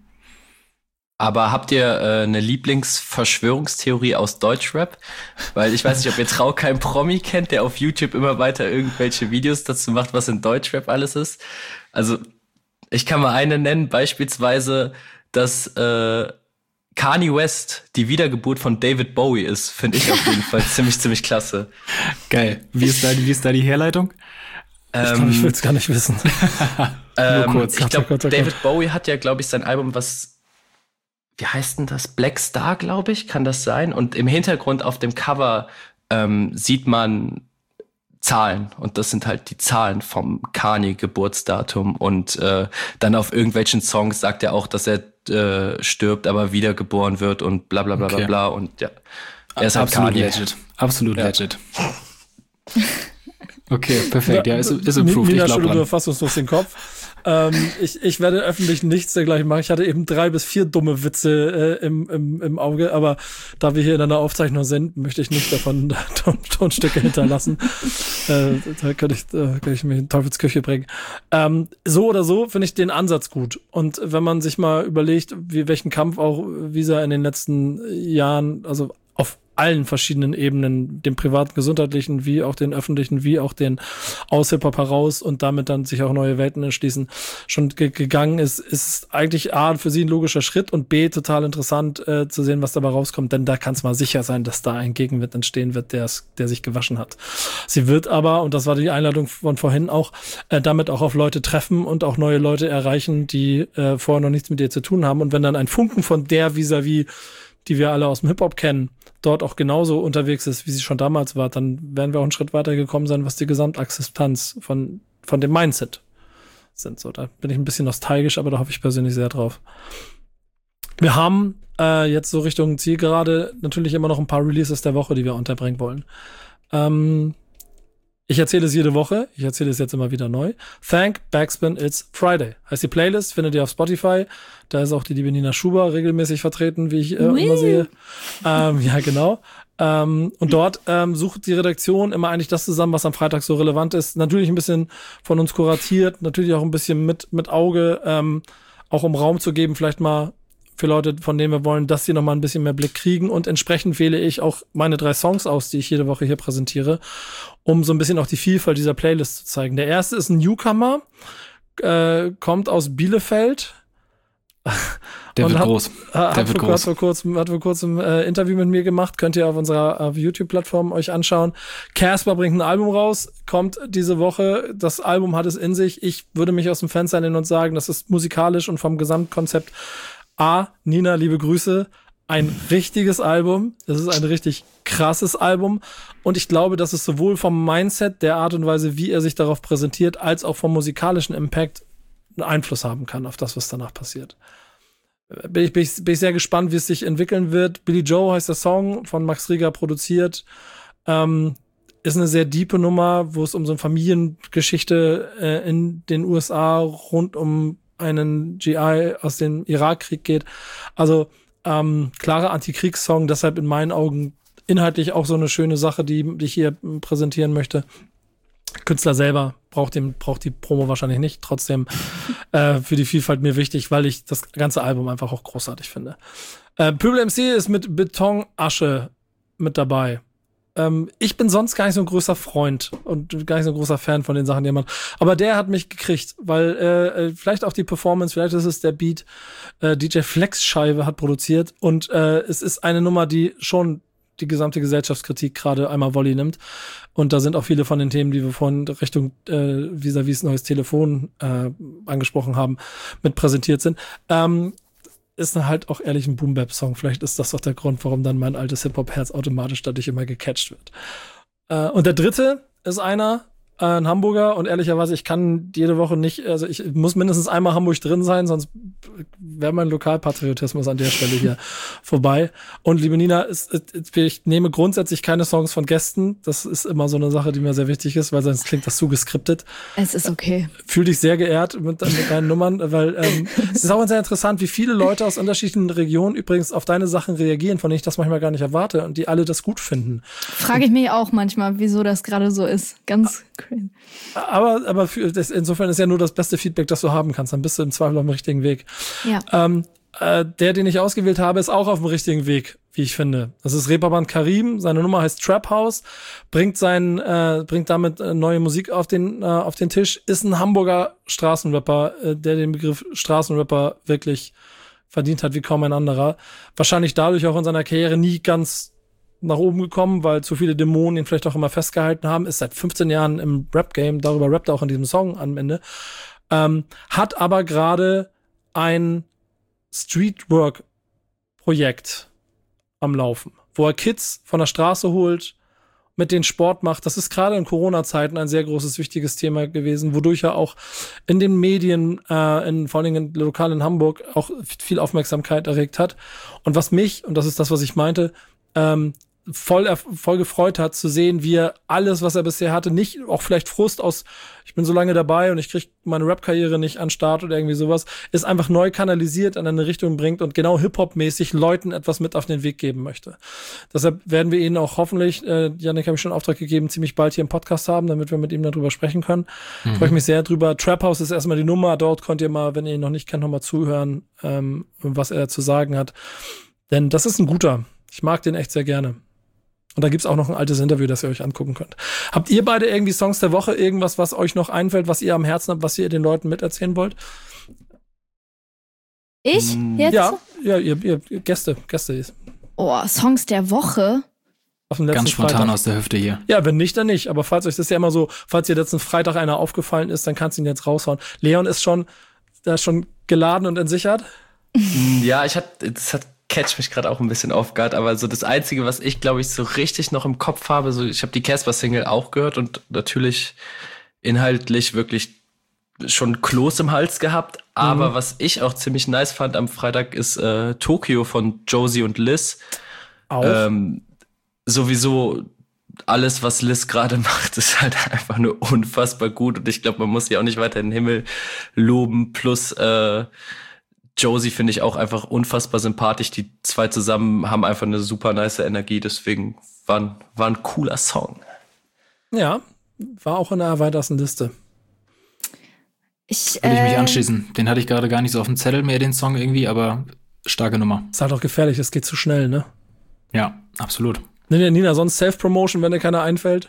Aber habt ihr äh, eine Lieblingsverschwörungstheorie aus Deutschrap? Weil ich weiß nicht, ob ihr Traukeim Promi kennt, der auf YouTube immer weiter irgendwelche Videos dazu macht, was in Deutschrap alles ist. Also ich kann mal eine nennen, beispielsweise, dass äh, Kanye West die Wiedergeburt von David Bowie ist, finde ich auf jeden Fall ziemlich, ziemlich klasse. Geil. Wie ist da, wie ist da die Herleitung? Ich glaube, ich will es gar nicht wissen. ähm, Nur kurz. Ich glaube, David Bowie hat ja, glaube ich, sein Album, was, wie heißt denn das? Black Star, glaube ich, kann das sein? Und im Hintergrund auf dem Cover ähm, sieht man Zahlen. Und das sind halt die Zahlen vom Kanye-Geburtsdatum. Und äh, dann auf irgendwelchen Songs sagt er auch, dass er äh, stirbt, aber wiedergeboren wird und bla bla bla okay. bla bla. Und ja, er ist halt absolut Kanye. legit. Absolut ja. legit. Okay, perfekt. Ja, ist, ist improved. Nina ich glaub schüttelt dran. nur fassungslos den Kopf. ähm, ich, ich werde öffentlich nichts dergleichen machen. Ich hatte eben drei bis vier dumme Witze äh, im, im, im Auge, aber da wir hier in einer Aufzeichnung sind, möchte ich nicht davon Ton, Tonstücke hinterlassen. äh, da könnte ich, da könnte ich mich in Teufelsküche bringen. Ähm, so oder so finde ich den Ansatz gut. Und wenn man sich mal überlegt, wie welchen Kampf auch Visa in den letzten Jahren, also auf allen verschiedenen Ebenen, den privaten, gesundheitlichen, wie auch den öffentlichen, wie auch den aus Hip-Hop heraus und damit dann sich auch neue Welten erschließen, schon ge- gegangen ist, ist eigentlich A, für sie ein logischer Schritt und B, total interessant äh, zu sehen, was dabei rauskommt, denn da kann es mal sicher sein, dass da ein Gegenwind entstehen wird, der der sich gewaschen hat. Sie wird aber, und das war die Einladung von vorhin auch, äh, damit auch auf Leute treffen und auch neue Leute erreichen, die äh, vorher noch nichts mit ihr zu tun haben. Und wenn dann ein Funken von der vis-à-vis, die wir alle aus dem Hip-Hop kennen, dort auch genauso unterwegs ist, wie sie schon damals war, dann werden wir auch einen Schritt weiter gekommen sein, was die Gesamtakzeptanz von, von dem Mindset sind. So, da bin ich ein bisschen nostalgisch, aber da hoffe ich persönlich sehr drauf. Wir haben äh, jetzt so Richtung Zielgerade natürlich immer noch ein paar Releases der Woche, die wir unterbringen wollen. Ähm, ich erzähle es jede Woche, ich erzähle es jetzt immer wieder neu. Thank Backspin, it's Friday. Heißt die Playlist, findet ihr auf Spotify. Da ist auch die liebe Nina Schuber regelmäßig vertreten, wie ich äh, immer sehe. Ähm, ja, genau. Ähm, und dort ähm, sucht die Redaktion immer eigentlich das zusammen, was am Freitag so relevant ist. Natürlich ein bisschen von uns kuratiert, natürlich auch ein bisschen mit, mit Auge, ähm, auch um Raum zu geben, vielleicht mal für Leute, von denen wir wollen, dass sie noch mal ein bisschen mehr Blick kriegen. Und entsprechend wähle ich auch meine drei Songs aus, die ich jede Woche hier präsentiere, um so ein bisschen auch die Vielfalt dieser Playlist zu zeigen. Der erste ist ein Newcomer, äh, kommt aus Bielefeld. Der wird hat, groß. Hat, Der hat, wird vor, groß. hat vor kurzem, hat vor kurzem äh, Interview mit mir gemacht. Könnt ihr auf unserer auf YouTube-Plattform euch anschauen. Casper bringt ein Album raus, kommt diese Woche. Das Album hat es in sich. Ich würde mich aus dem Fenster lehnen und sagen, das ist musikalisch und vom Gesamtkonzept A, Nina, liebe Grüße, ein richtiges Album. Das ist ein richtig krasses Album. Und ich glaube, dass es sowohl vom Mindset, der Art und Weise, wie er sich darauf präsentiert, als auch vom musikalischen Impact einen Einfluss haben kann auf das, was danach passiert. Bin ich, bin ich, bin ich sehr gespannt, wie es sich entwickeln wird. Billy Joe heißt der Song, von Max Rieger produziert. Ähm, ist eine sehr diepe Nummer, wo es um so eine Familiengeschichte äh, in den U S A rund um einen G I aus dem Irakkrieg geht. Also ähm, klarer Antikriegssong, deshalb in meinen Augen inhaltlich auch so eine schöne Sache, die, die ich hier präsentieren möchte. Künstler selber braucht, den, braucht die Promo wahrscheinlich nicht, trotzdem äh, für die Vielfalt mir wichtig, weil ich das ganze Album einfach auch großartig finde. Äh, Pöbel M C ist mit Betonasche mit dabei. Ähm, ich bin sonst gar nicht so ein großer Freund und gar nicht so ein großer Fan von den Sachen, die er macht. Aber der hat mich gekriegt, weil äh, vielleicht auch die Performance, vielleicht ist es der Beat, äh, D J Flex Scheibe hat produziert und äh, es ist eine Nummer, die schon die gesamte Gesellschaftskritik gerade einmal Volley nimmt. Und da sind auch viele von den Themen, die wir vorhin Richtung äh, vis-à-vis neues Telefon äh, angesprochen haben, mit präsentiert sind. Ähm, ist halt auch ehrlich ein Boom-Bap-Song. Vielleicht ist das auch der Grund, warum dann mein altes Hip-Hop-Herz automatisch dadurch immer gecatcht wird. Äh, und der dritte ist einer, äh, ein Hamburger, und ehrlicherweise, ich kann jede Woche nicht, also ich muss mindestens einmal Hamburg drin sein, sonst wäre mein Lokalpatriotismus an der Stelle hier vorbei. Und liebe Nina, ist, ist, ich nehme grundsätzlich keine Songs von Gästen. Das ist immer so eine Sache, die mir sehr wichtig ist, weil sonst klingt das zu geskriptet. Es ist okay. Fühl dich sehr geehrt mit, mit deinen Nummern, weil ähm, es ist auch sehr interessant, wie viele Leute aus unterschiedlichen Regionen übrigens auf deine Sachen reagieren, von denen ich das manchmal gar nicht erwarte und die alle das gut finden. Frage ich mich auch manchmal, wieso das gerade so ist. Ganz crazy. Aber, aber für das, insofern ist ja nur das beste Feedback, das du haben kannst. Dann bist du im Zweifel auf dem richtigen Weg. Ja. Ähm, äh, der, den ich ausgewählt habe, ist auch auf dem richtigen Weg, wie ich finde. Das ist Reeperbahn Karim. Seine Nummer heißt Trap House. Bringt sein, äh, bringt damit äh, neue Musik auf den, äh, auf den Tisch. Ist ein Hamburger Straßenrapper, äh, der den Begriff Straßenrapper wirklich verdient hat wie kaum ein anderer. Wahrscheinlich dadurch auch in seiner Karriere nie ganz nach oben gekommen, weil zu viele Dämonen ihn vielleicht auch immer festgehalten haben. Ist seit fünfzehn Jahren im Rap-Game, darüber rappt er auch in diesem Song am Ende. Ähm, hat aber gerade ein Streetwork-Projekt am Laufen, wo er Kids von der Straße holt, mit denen Sport macht. Das ist gerade in Corona-Zeiten ein sehr großes, wichtiges Thema gewesen, wodurch er auch in den Medien, äh, in, vor allem in, lokal in Hamburg, auch viel Aufmerksamkeit erregt hat. Und was mich, und das ist das, was ich meinte, ähm, voll, voll gefreut hat, zu sehen, wie er alles, was er bisher hatte, nicht, auch vielleicht Frust aus, ich bin so lange dabei und ich kriege meine Rap-Karriere nicht an den Start oder irgendwie sowas, ist einfach neu kanalisiert, in eine Richtung bringt und genau Hip-Hop-mäßig Leuten etwas mit auf den Weg geben möchte. Deshalb werden wir ihn auch hoffentlich, äh, Yannick habe ich schon Auftrag gegeben, ziemlich bald hier im Podcast haben, damit wir mit ihm darüber sprechen können. Mhm. Freue ich mich sehr drüber. Trap House ist erstmal die Nummer, dort könnt ihr mal, wenn ihr ihn noch nicht kennt, nochmal zuhören, ähm, was er zu sagen hat. Denn das ist ein guter. Ich mag den echt sehr gerne. Und da gibt's auch noch ein altes Interview, das ihr euch angucken könnt. Habt ihr beide irgendwie Songs der Woche, irgendwas, was euch noch einfällt, was ihr am Herzen habt, was ihr den Leuten miterzählen wollt? Ich? Jetzt? Ja, ja, ihr, ihr Gäste, Gäste ist. Oh, Songs der Woche? Auf dem letzten Ganz spontan Freitag. aus der Hüfte hier. Ja, wenn nicht, dann nicht. Aber falls euch das ja immer so, falls ihr letzten Freitag einer aufgefallen ist, dann kannst du ihn jetzt raushauen. Leon ist schon, der ist schon geladen und entsichert. Ja, ich hatte, das hat catch mich gerade auch ein bisschen off guard, aber so das Einzige, was ich, glaube ich, so richtig noch im Kopf habe, so ich habe die Casper-Single auch gehört und natürlich inhaltlich wirklich schon Kloß im Hals gehabt, aber mhm. was ich auch ziemlich nice fand am Freitag ist äh, Tokio von Josie und Liz. Auch. Ähm, sowieso alles, was Liz gerade macht, ist halt einfach nur unfassbar gut und ich glaube, man muss sie auch nicht weiter in den Himmel loben, plus äh, Josie finde ich auch einfach unfassbar sympathisch. Die zwei zusammen haben einfach eine super nice Energie. Deswegen war ein, war ein cooler Song. Ja, war auch in der erweiterten Liste. Ich, Würde ich mich äh, anschließen. Den hatte ich gerade gar nicht so auf dem Zettel mehr, den Song irgendwie, aber starke Nummer. Ist halt auch gefährlich, es geht zu schnell, ne? Ja, absolut. Nina, Nina, sonst Self-Promotion, wenn dir keiner einfällt?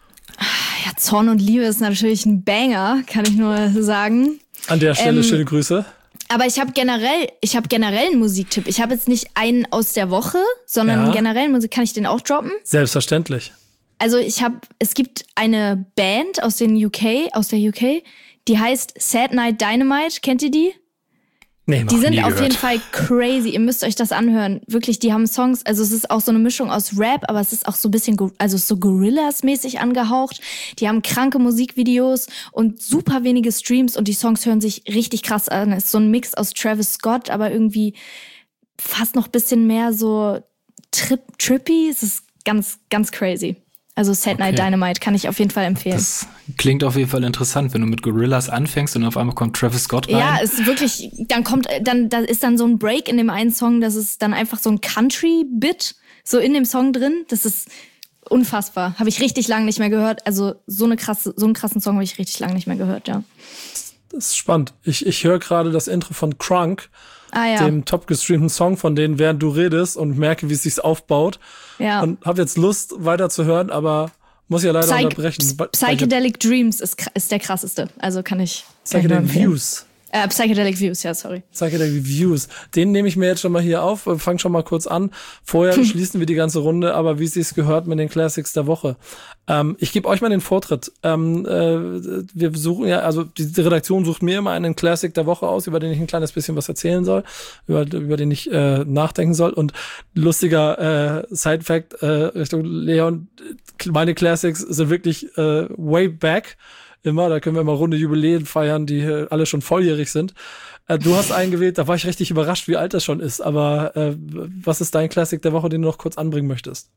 Ja, Zorn und Liebe ist natürlich ein Banger, kann ich nur sagen. An der Stelle Ähm, schöne Grüße. Aber ich habe generell, ich habe generell einen Musiktipp. Ich habe jetzt nicht einen aus der Woche, sondern Ja. generell Musik. Kann ich den auch droppen? Selbstverständlich. Also ich habe, es gibt eine Band aus den U K, aus der U K, die heißt Sad Night Dynamite. Kennt ihr die? Nee, Die sind nie auf gehört. jeden Fall crazy. Ihr müsst euch das anhören. Wirklich, die haben Songs, also es ist auch so eine Mischung aus Rap, aber es ist auch so ein bisschen, go- also so Gorillas-mäßig angehaucht. Die haben kranke Musikvideos und super wenige Streams und die Songs hören sich richtig krass an. Es ist so ein Mix aus Travis Scott, aber irgendwie fast noch ein bisschen mehr so trip, trippy. Es ist ganz, ganz crazy. Also Sad Night Okay. Dynamite kann ich auf jeden Fall empfehlen. Das klingt auf jeden Fall interessant, wenn du mit Gorillas anfängst und auf einmal kommt Travis Scott rein. Ja, es ist wirklich, dann kommt, dann, da ist dann so ein Break in dem einen Song, das ist dann einfach so ein Country-Bit so in dem Song drin. Das ist unfassbar. Habe ich richtig lange nicht mehr gehört. Also so eine krasse, so einen krassen Song habe ich richtig lange nicht mehr gehört, ja. Das ist spannend. Ich, ich höre gerade das Intro von Crunk, Ah ja, dem top gestreamten Song von denen, während du redest und merke, wie es sich aufbaut. ja. Und habe jetzt Lust, weiter zu hören, aber muss ja leider Psych- unterbrechen. P- Psychedelic Dreams ist, kr- ist der krasseste. Also kann ich. Kann ich nur Psychedelic empfehlen. Views. Äh, Psychedelic Views, ja, sorry. Psychedelic Views. Den nehme ich mir jetzt schon mal hier auf. Fang schon mal kurz an. Vorher schließen wir die ganze Runde, aber wie es sich gehört mit den Classics der Woche. Ähm, ich gebe euch mal den Vortritt. Ähm, äh, wir suchen ja, also die, die Redaktion sucht mir immer einen Classic der Woche aus, über den ich ein kleines bisschen was erzählen soll, über, über den ich äh, nachdenken soll. Und lustiger äh, Side-Fact äh, Richtung Leon, meine Classics sind wirklich äh, way back. Immer, da können wir mal runde Jubiläen feiern, die äh, alle schon volljährig sind. Äh, du hast einen gewählt, da war ich richtig überrascht, wie alt das schon ist. Aber äh, was ist dein Classic der Woche, den du noch kurz anbringen möchtest?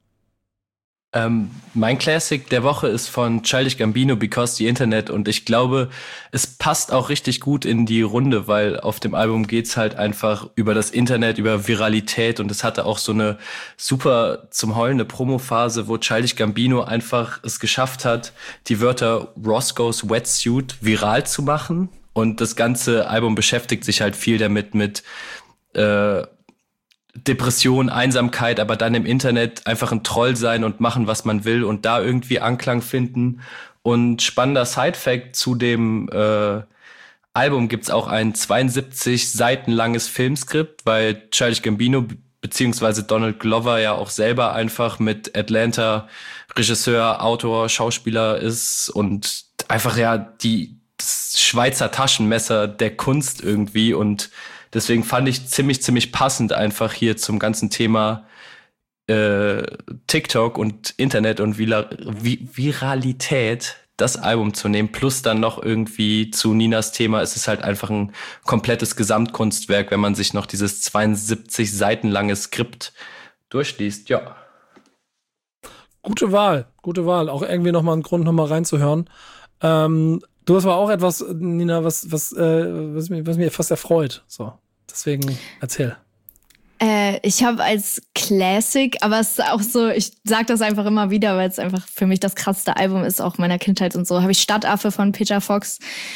Ähm, mein Classic der Woche ist von Childish Gambino, Because the Internet. Und ich glaube, es passt auch richtig gut in die Runde, weil auf dem Album geht's halt einfach über das Internet, über Viralität. Und es hatte auch so eine super zum Heulen eine Promophase, wo Childish Gambino einfach es geschafft hat, die Wörter Roscoe's Wetsuit viral zu machen. Und das ganze Album beschäftigt sich halt viel damit, mit äh, Depression, Einsamkeit, aber dann im Internet einfach ein Troll sein und machen, was man will und da irgendwie Anklang finden. Und spannender Side-Fact zu dem äh, Album gibt's auch ein zweiundsiebzig Seiten langes Filmskript, weil Childish Gambino beziehungsweise Donald Glover ja auch selber einfach mit Atlanta Regisseur, Autor, Schauspieler ist und einfach ja die das Schweizer Taschenmesser der Kunst irgendwie und deswegen fand ich ziemlich, ziemlich passend einfach hier zum ganzen Thema äh, TikTok und Internet und Vira- Vi- Viralität das Album zu nehmen. Plus dann noch irgendwie zu Ninas Thema. Es ist halt einfach ein komplettes Gesamtkunstwerk, wenn man sich noch dieses zweiundsiebzig Seiten lange Skript durchliest. Ja. Gute Wahl, gute Wahl. Auch irgendwie nochmal ein Grund, nochmal reinzuhören. Ähm, du hast aber auch etwas, Nina, was, was, äh, was, mich, was mich fast erfreut. So, deswegen erzähl. Äh, ich habe als Classic, aber es ist auch so, ich sag das einfach immer wieder, weil es einfach für mich das krasseste Album ist, auch meiner Kindheit und so, habe ich Stadtaffe von Peter Fox.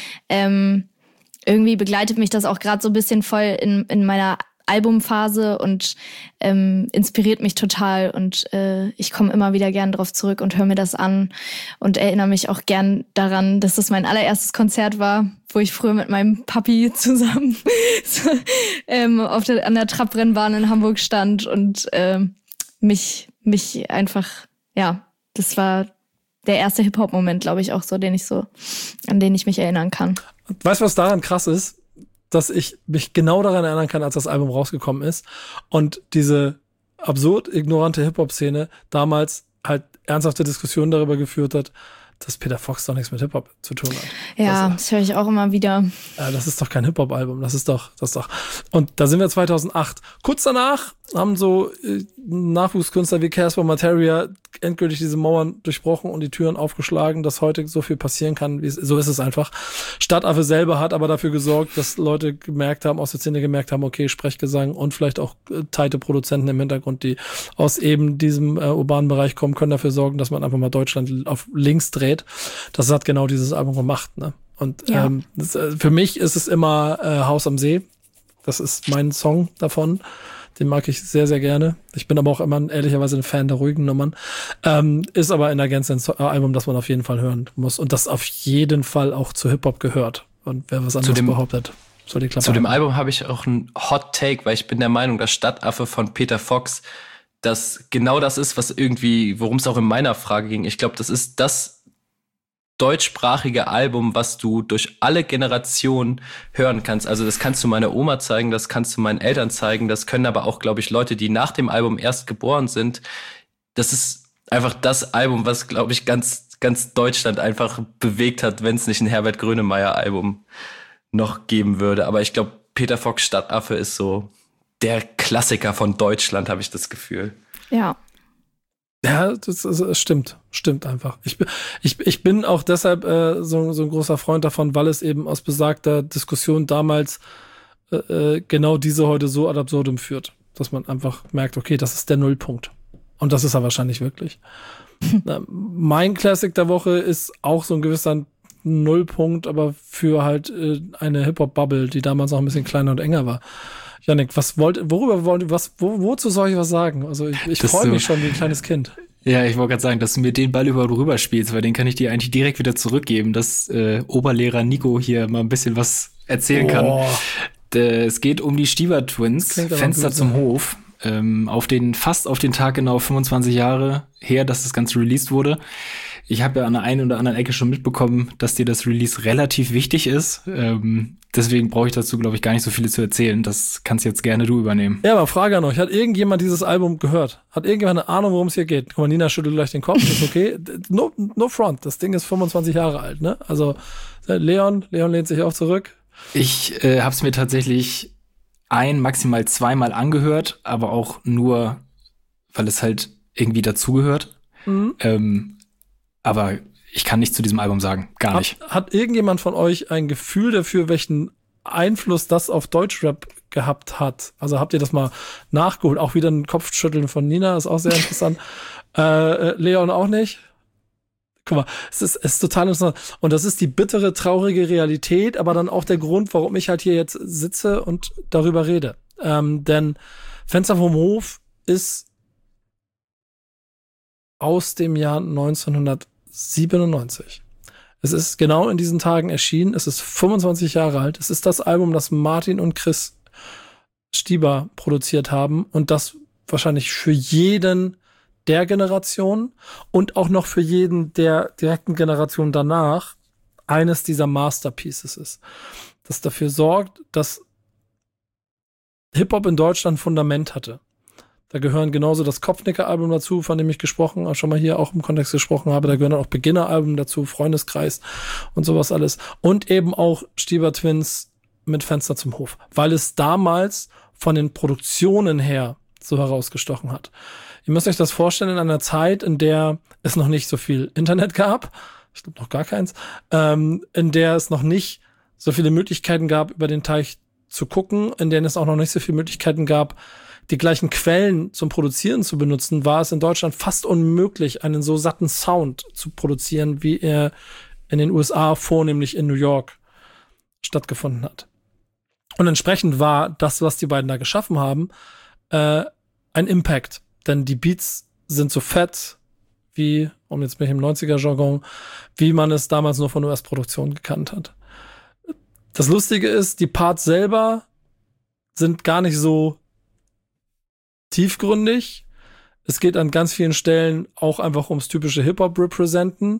Ähm, irgendwie begleitet mich das auch gerade so ein bisschen voll in, in meiner Albumphase und ähm, inspiriert mich total und äh, ich komme immer wieder gern drauf zurück und höre mir das an und erinnere mich auch gern daran, dass das mein allererstes Konzert war, wo ich früher mit meinem Papi zusammen so, ähm, auf der, an der Trabrennbahn in Hamburg stand und äh, mich mich einfach, ja, das war der erste Hip-Hop-Moment, glaube ich, auch so, den ich so, an den ich mich erinnern kann. Weißt du, was daran krass ist? Dass ich mich genau daran erinnern kann, als das Album rausgekommen ist und diese absurd ignorante Hip-Hop-Szene damals halt ernsthafte Diskussionen darüber geführt hat, dass Peter Fox doch nichts mit Hip-Hop zu tun hat. Ja, das, das höre ich auch immer wieder. Äh, das ist doch kein Hip-Hop-Album, das ist doch, das ist doch. Und da sind wir zweitausendacht. Kurz danach haben so äh, Nachwuchskünstler wie Casper Materia endgültig diese Mauern durchbrochen und die Türen aufgeschlagen, dass heute so viel passieren kann, wie es, so ist es einfach. Stadtaffe selber hat aber dafür gesorgt, dass Leute gemerkt haben, aus der Szene gemerkt haben, okay, Sprechgesang und vielleicht auch äh, teite Produzenten im Hintergrund, die aus eben diesem äh, urbanen Bereich kommen, können dafür sorgen, dass man einfach mal Deutschland auf links dreht. Das hat genau dieses Album gemacht, ne? Und ja. ähm, das, äh, für mich ist es immer äh, Haus am See. Das ist mein Song davon. Den mag ich sehr, sehr gerne. Ich bin aber auch immer ehrlicherweise ein Fan der ruhigen Nummern. Ähm, ist aber in der Gänze ein so- Album, das man auf jeden Fall hören muss. Und das auf jeden Fall auch zu Hip-Hop gehört. Und wer was anderes dem, behauptet, soll die Klappe Zu haben. dem Album habe ich auch einen Hot Take, weil ich bin der Meinung, dass Stadtaffe von Peter Fox das genau das ist, was irgendwie, worum es auch in meiner Frage ging. Ich glaube, das ist das deutschsprachige Album, was du durch alle Generationen hören kannst. Also das kannst du meiner Oma zeigen, das kannst du meinen Eltern zeigen, das können aber auch, glaube ich, Leute, die nach dem Album erst geboren sind. Das ist einfach das Album, was, glaube ich, ganz, ganz Deutschland einfach bewegt hat, wenn es nicht ein Herbert Grönemeyer-Album noch geben würde. Aber ich glaube, Peter Fox Stadtaffe ist so der Klassiker von Deutschland, habe ich das Gefühl. Ja. Ja, das, das, das stimmt. Stimmt einfach. Ich, ich, ich bin auch deshalb äh, so, so ein großer Freund davon, weil es eben aus besagter Diskussion damals äh, genau diese heute so ad absurdum führt. Dass man einfach merkt, okay, das ist der Nullpunkt. Und das ist er wahrscheinlich wirklich. Na, mein Classic der Woche ist auch so ein gewisser Nullpunkt, aber für halt äh, eine Hip-Hop-Bubble, die damals auch ein bisschen kleiner und enger war. Jannik, was wollt, worüber wollt, was, wo, wozu soll ich was sagen? Also ich, ich freue mich schon wie ein kleines Kind. Ja, ich wollte gerade sagen, dass du mir den Ball überhaupt rüber spielst, weil den kann ich dir eigentlich direkt wieder zurückgeben, dass äh, Oberlehrer Nico hier mal ein bisschen was erzählen kann. Oh. Äh, es geht um die Stieber Twins, Fenster zum Hof. Ähm, auf den, fast auf den Tag genau fünfundzwanzig Jahre her, dass das Ganze released wurde. Ich habe ja an der einen oder anderen Ecke schon mitbekommen, dass dir das Release relativ wichtig ist. Ähm, deswegen brauche ich dazu, glaube ich, gar nicht so viele zu erzählen. Das kannst jetzt gerne du übernehmen. Ja, aber Frage an euch. Hat irgendjemand dieses Album gehört? Hat irgendjemand eine Ahnung, worum es hier geht? Guck mal, Nina schüttelt gleich den Kopf. Ist okay. No, no front. Das Ding ist fünfundzwanzig Jahre alt, ne? Also Leon, Leon lehnt sich auch zurück. Ich äh, habe es mir tatsächlich ein, maximal zweimal angehört, aber auch nur, weil es halt irgendwie dazugehört. Mhm. Ähm, aber ich kann nichts zu diesem Album sagen. Gar hat, nicht. Hat irgendjemand von euch ein Gefühl dafür, welchen Einfluss das auf Deutschrap gehabt hat? Also habt ihr das mal nachgeholt? Auch wieder ein Kopfschütteln von Nina, ist auch sehr interessant. äh, Leon auch nicht? Guck mal, es ist, es ist total interessant. Und das ist die bittere, traurige Realität, aber dann auch der Grund, warum ich halt hier jetzt sitze und darüber rede. Ähm, denn Fenster vom Hof ist aus dem Jahr neunzehnhundertsiebenundneunzig. Es ist genau in diesen Tagen erschienen. Es ist fünfundzwanzig Jahre alt. Es ist das Album, das Martin und Chris Stieber produziert haben und das wahrscheinlich für jeden der Generation und auch noch für jeden der direkten Generation danach eines dieser Masterpieces ist. Das dafür sorgt, dass Hip-Hop in Deutschland Fundament hatte. Da gehören genauso das Kopfnicker-Album dazu, von dem ich gesprochen, schon mal hier auch im Kontext gesprochen habe. Da gehören auch Beginner-Alben dazu, Freundeskreis und sowas alles. Und eben auch Stieber Twins mit Fenster zum Hof. Weil es damals von den Produktionen her so herausgestochen hat. Ihr müsst euch das vorstellen in einer Zeit, in der es noch nicht so viel Internet gab, ich glaube noch gar keins, ähm, in der es noch nicht so viele Möglichkeiten gab, über den Teich zu gucken, in denen es auch noch nicht so viele Möglichkeiten gab, die gleichen Quellen zum Produzieren zu benutzen, war es in Deutschland fast unmöglich, einen so satten Sound zu produzieren, wie er in den U S A, vornehmlich in New York, stattgefunden hat. Und entsprechend war das, was die beiden da geschaffen haben, äh, ein Impact. Denn die Beats sind so fett, wie, um jetzt bin ich im neunziger-Jargon, wie man es damals nur von U S-Produktionen gekannt hat. Das Lustige ist, die Parts selber sind gar nicht so tiefgründig. Es geht an ganz vielen Stellen auch einfach ums typische Hip-Hop-Representen.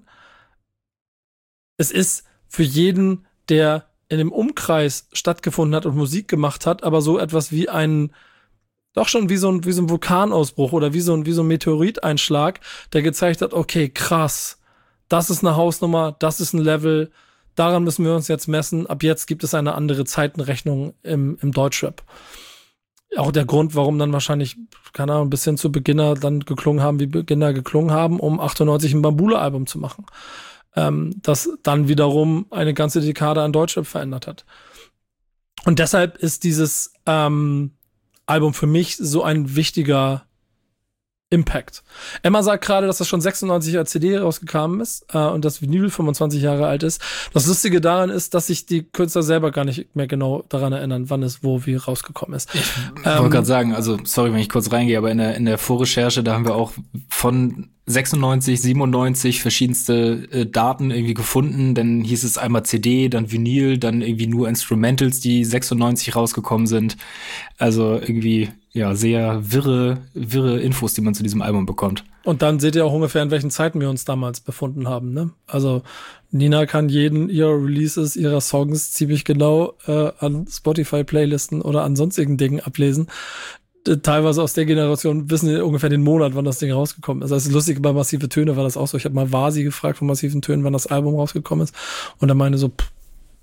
Es ist für jeden, der in dem Umkreis stattgefunden hat und Musik gemacht hat, aber so etwas wie ein, doch schon wie so ein, wie so ein Vulkanausbruch oder wie so ein, wie so ein Meteoriteinschlag, der gezeigt hat, okay, krass, das ist eine Hausnummer, das ist ein Level, daran müssen wir uns jetzt messen. Ab jetzt gibt es eine andere Zeitenrechnung im, im Deutschrap. Auch der Grund, warum dann wahrscheinlich, keine Ahnung, bis hin zu Beginner dann geklungen haben, wie Beginner geklungen haben, um achtundneunzig ein Bambula-Album zu machen. Ähm, das dann wiederum eine ganze Dekade an Deutschrap verändert hat. Und deshalb ist dieses ähm, Album für mich so ein wichtiger Impact. Emma sagt gerade, dass das schon sechsundneunzig als C D rausgekommen ist äh, und das Vinyl fünfundzwanzig Jahre alt ist. Das Lustige daran ist, dass sich die Künstler selber gar nicht mehr genau daran erinnern, wann es wo wie rausgekommen ist. Ich ähm, wollte gerade sagen, also sorry, wenn ich kurz reingehe, aber in der, in der Vorrecherche, da haben wir auch von sechsundneunzig, siebenundneunzig verschiedenste äh, Daten irgendwie gefunden. Dann hieß es einmal C D, dann Vinyl, dann irgendwie nur Instrumentals, die sechsundneunzig rausgekommen sind. Also irgendwie ja, sehr wirre, wirre Infos, die man zu diesem Album bekommt. Und dann seht ihr auch ungefähr, in welchen Zeiten wir uns damals befunden haben, ne? Also Nina kann jeden ihrer Releases, ihrer Songs ziemlich genau äh, an Spotify-Playlisten oder an sonstigen Dingen ablesen. Äh, teilweise aus der Generation wissen wir ungefähr den Monat, wann das Ding rausgekommen ist. Das ist lustig, bei Massive Töne war das auch so. Ich habe mal Vasi gefragt von Massiven Tönen, wann das Album rausgekommen ist. Und er meinte so, pff,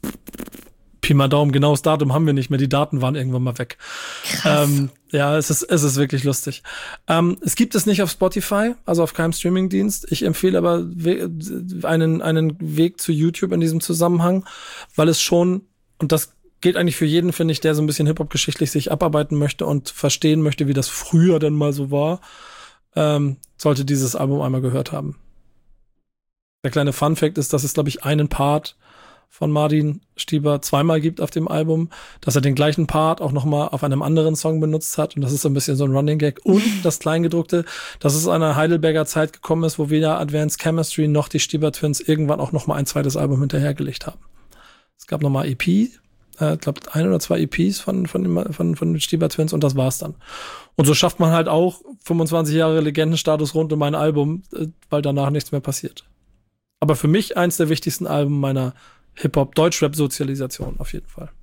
Pi mal Daumen, genaues Datum haben wir nicht mehr, die Daten waren irgendwann mal weg. Krass. Ähm, ja, es ist, es ist wirklich lustig. Ähm, es gibt es nicht auf Spotify, also auf keinem Streamingdienst. Ich empfehle aber we- einen, einen Weg zu YouTube in diesem Zusammenhang, weil es schon, und das gilt eigentlich für jeden, finde ich, der so ein bisschen Hip-Hop-geschichtlich sich abarbeiten möchte und verstehen möchte, wie das früher denn mal so war, ähm, sollte dieses Album einmal gehört haben. Der kleine Fun-Fact ist, dass es, glaube ich, einen Part von Martin Stieber zweimal gibt auf dem Album, dass er den gleichen Part auch nochmal auf einem anderen Song benutzt hat. Und das ist so ein bisschen so ein Running Gag. Und das Kleingedruckte, dass es an einer Heidelberger Zeit gekommen ist, wo weder Advanced Chemistry noch die Stieber Twins irgendwann auch nochmal ein zweites Album hinterhergelegt haben. Es gab nochmal E P, äh, ich glaube ein oder zwei E Ps von, von, den, von, von den Stieber Twins und das war's dann. Und so schafft man halt auch fünfundzwanzig Jahre Legendenstatus rund um ein Album, äh, weil danach nichts mehr passiert. Aber für mich eins der wichtigsten Alben meiner Hip-Hop-Deutschrap-Sozialisation auf jeden Fall.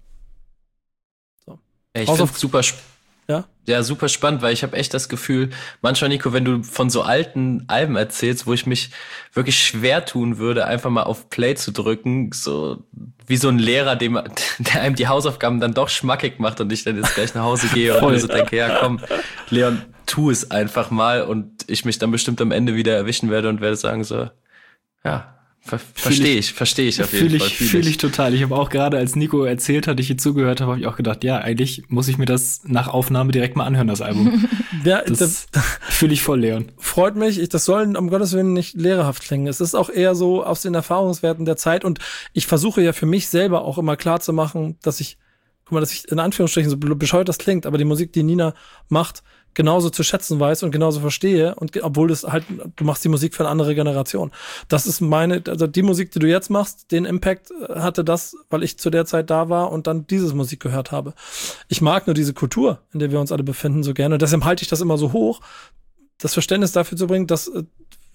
So. Ich Raus finde auf- super sp- Ja? Ja, super spannend, weil ich habe echt das Gefühl, manchmal, Nico, wenn du von so alten Alben erzählst, wo ich mich wirklich schwer tun würde, einfach mal auf Play zu drücken, so wie so ein Lehrer, dem, der einem die Hausaufgaben dann doch schmackig macht und ich dann jetzt gleich nach Hause gehe und mir so denke, ja komm, Leon, tu es einfach mal und ich mich dann bestimmt am Ende wieder erwischen werde und werde sagen so, ja, Ver- Verstehe ich, verstehe ich auf jeden Fühle Fall. ich, fühle ich total. Ich habe auch gerade, als Nico erzählt hat, ich hier zugehört habe, habe ich auch gedacht, ja, eigentlich muss ich mir das nach Aufnahme direkt mal anhören, das Album. Ja, Das, das fühle ich voll, Leon. freut mich. Ich, das soll um Gottes Willen nicht lehrerhaft klingen. Es ist auch eher so aus den Erfahrungswerten der Zeit und ich versuche ja für mich selber auch immer klar zu machen, dass ich, guck mal, dass ich in Anführungsstrichen so bescheuert das klingt, aber die Musik, die Nina macht, genauso zu schätzen weiß und genauso verstehe und ge- obwohl das halt, du machst die Musik für eine andere Generation. Das ist meine, also die Musik, die du jetzt machst, den Impact hatte das, weil ich zu der Zeit da war und dann dieses Musik gehört habe. Ich mag nur diese Kultur, in der wir uns alle befinden, so gerne und deshalb halte ich das immer so hoch, das Verständnis dafür zu bringen, dass äh,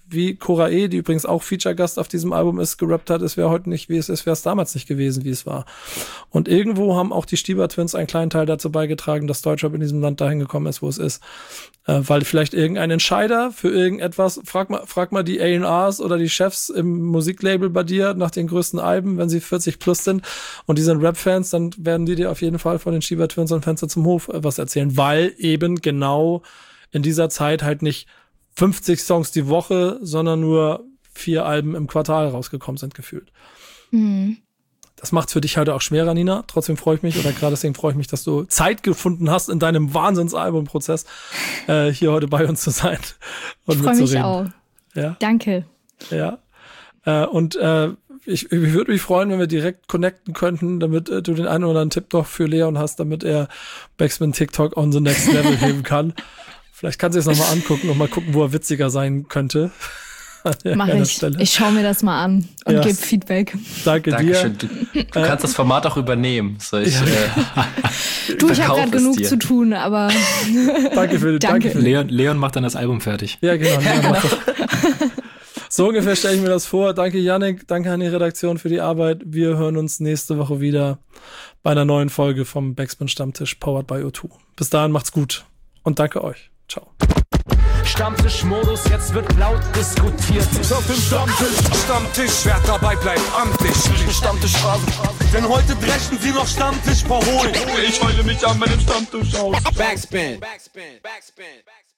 wie Cora E., die übrigens auch Feature-Gast auf diesem Album ist, gerappt hat, es wäre heute nicht, wie es ist, wäre es damals nicht gewesen, wie es war. Und irgendwo haben auch die Stieber Twins einen kleinen Teil dazu beigetragen, dass Deutschrap in diesem Land dahin gekommen ist, wo es ist. Äh, weil vielleicht irgendein Entscheider für irgendetwas, frag mal, frag mal die A and Rs oder die Chefs im Musiklabel bei dir nach den größten Alben, wenn sie vierzig plus sind und die sind Rap-Fans, dann werden die dir auf jeden Fall von den Stieber Twins und Fenster zum Hof äh, was erzählen, weil eben genau in dieser Zeit halt nicht fünfzig Songs die Woche, sondern nur vier Alben im Quartal rausgekommen sind, gefühlt. Mhm. Das macht's für dich heute auch schwerer, Nina. Trotzdem freue ich mich, oder gerade deswegen freue ich mich, dass du Zeit gefunden hast, in deinem Wahnsinnsalbumprozess äh, hier heute bei uns zu sein und ich freue mich mitzureden. auch. Ja? Danke. Ja. Äh, und äh, ich, ich würde mich freuen, wenn wir direkt connecten könnten, damit äh, du den einen oder anderen Tipp noch für Leon hast, damit er Backspin TikTok on the next level heben kann. Vielleicht kannst du es nochmal angucken und mal gucken, wo er witziger sein könnte. Mach ich. Stelle. Ich schaue mir das mal an und ja. gebe Feedback. Danke Dankeschön. dir. Du, du kannst das Format auch übernehmen. Soll ich, ja. äh, du, ich habe gerade genug dir. zu tun, aber danke für, danke. danke für Leon, Leon macht dann das Album fertig. Ja, genau. Leon macht das. So ungefähr stelle ich mir das vor. Danke, Yannick. Danke an die Redaktion für die Arbeit. Wir hören uns nächste Woche wieder bei einer neuen Folge vom Backspin Stammtisch, powered by O zwei. Bis dahin, macht's gut und danke euch. Ciao. Stammtischmodus, jetzt wird laut diskutiert. Ich auf dem Stammtisch, Stammtisch, wer dabei bleibt, amtlich. Stammtischphase, denn heute dreschen sie noch Stammtisch verholen. Ich heule mich an meinem Stammtisch aus. Backspin, Backspin, Backspin, Backspin.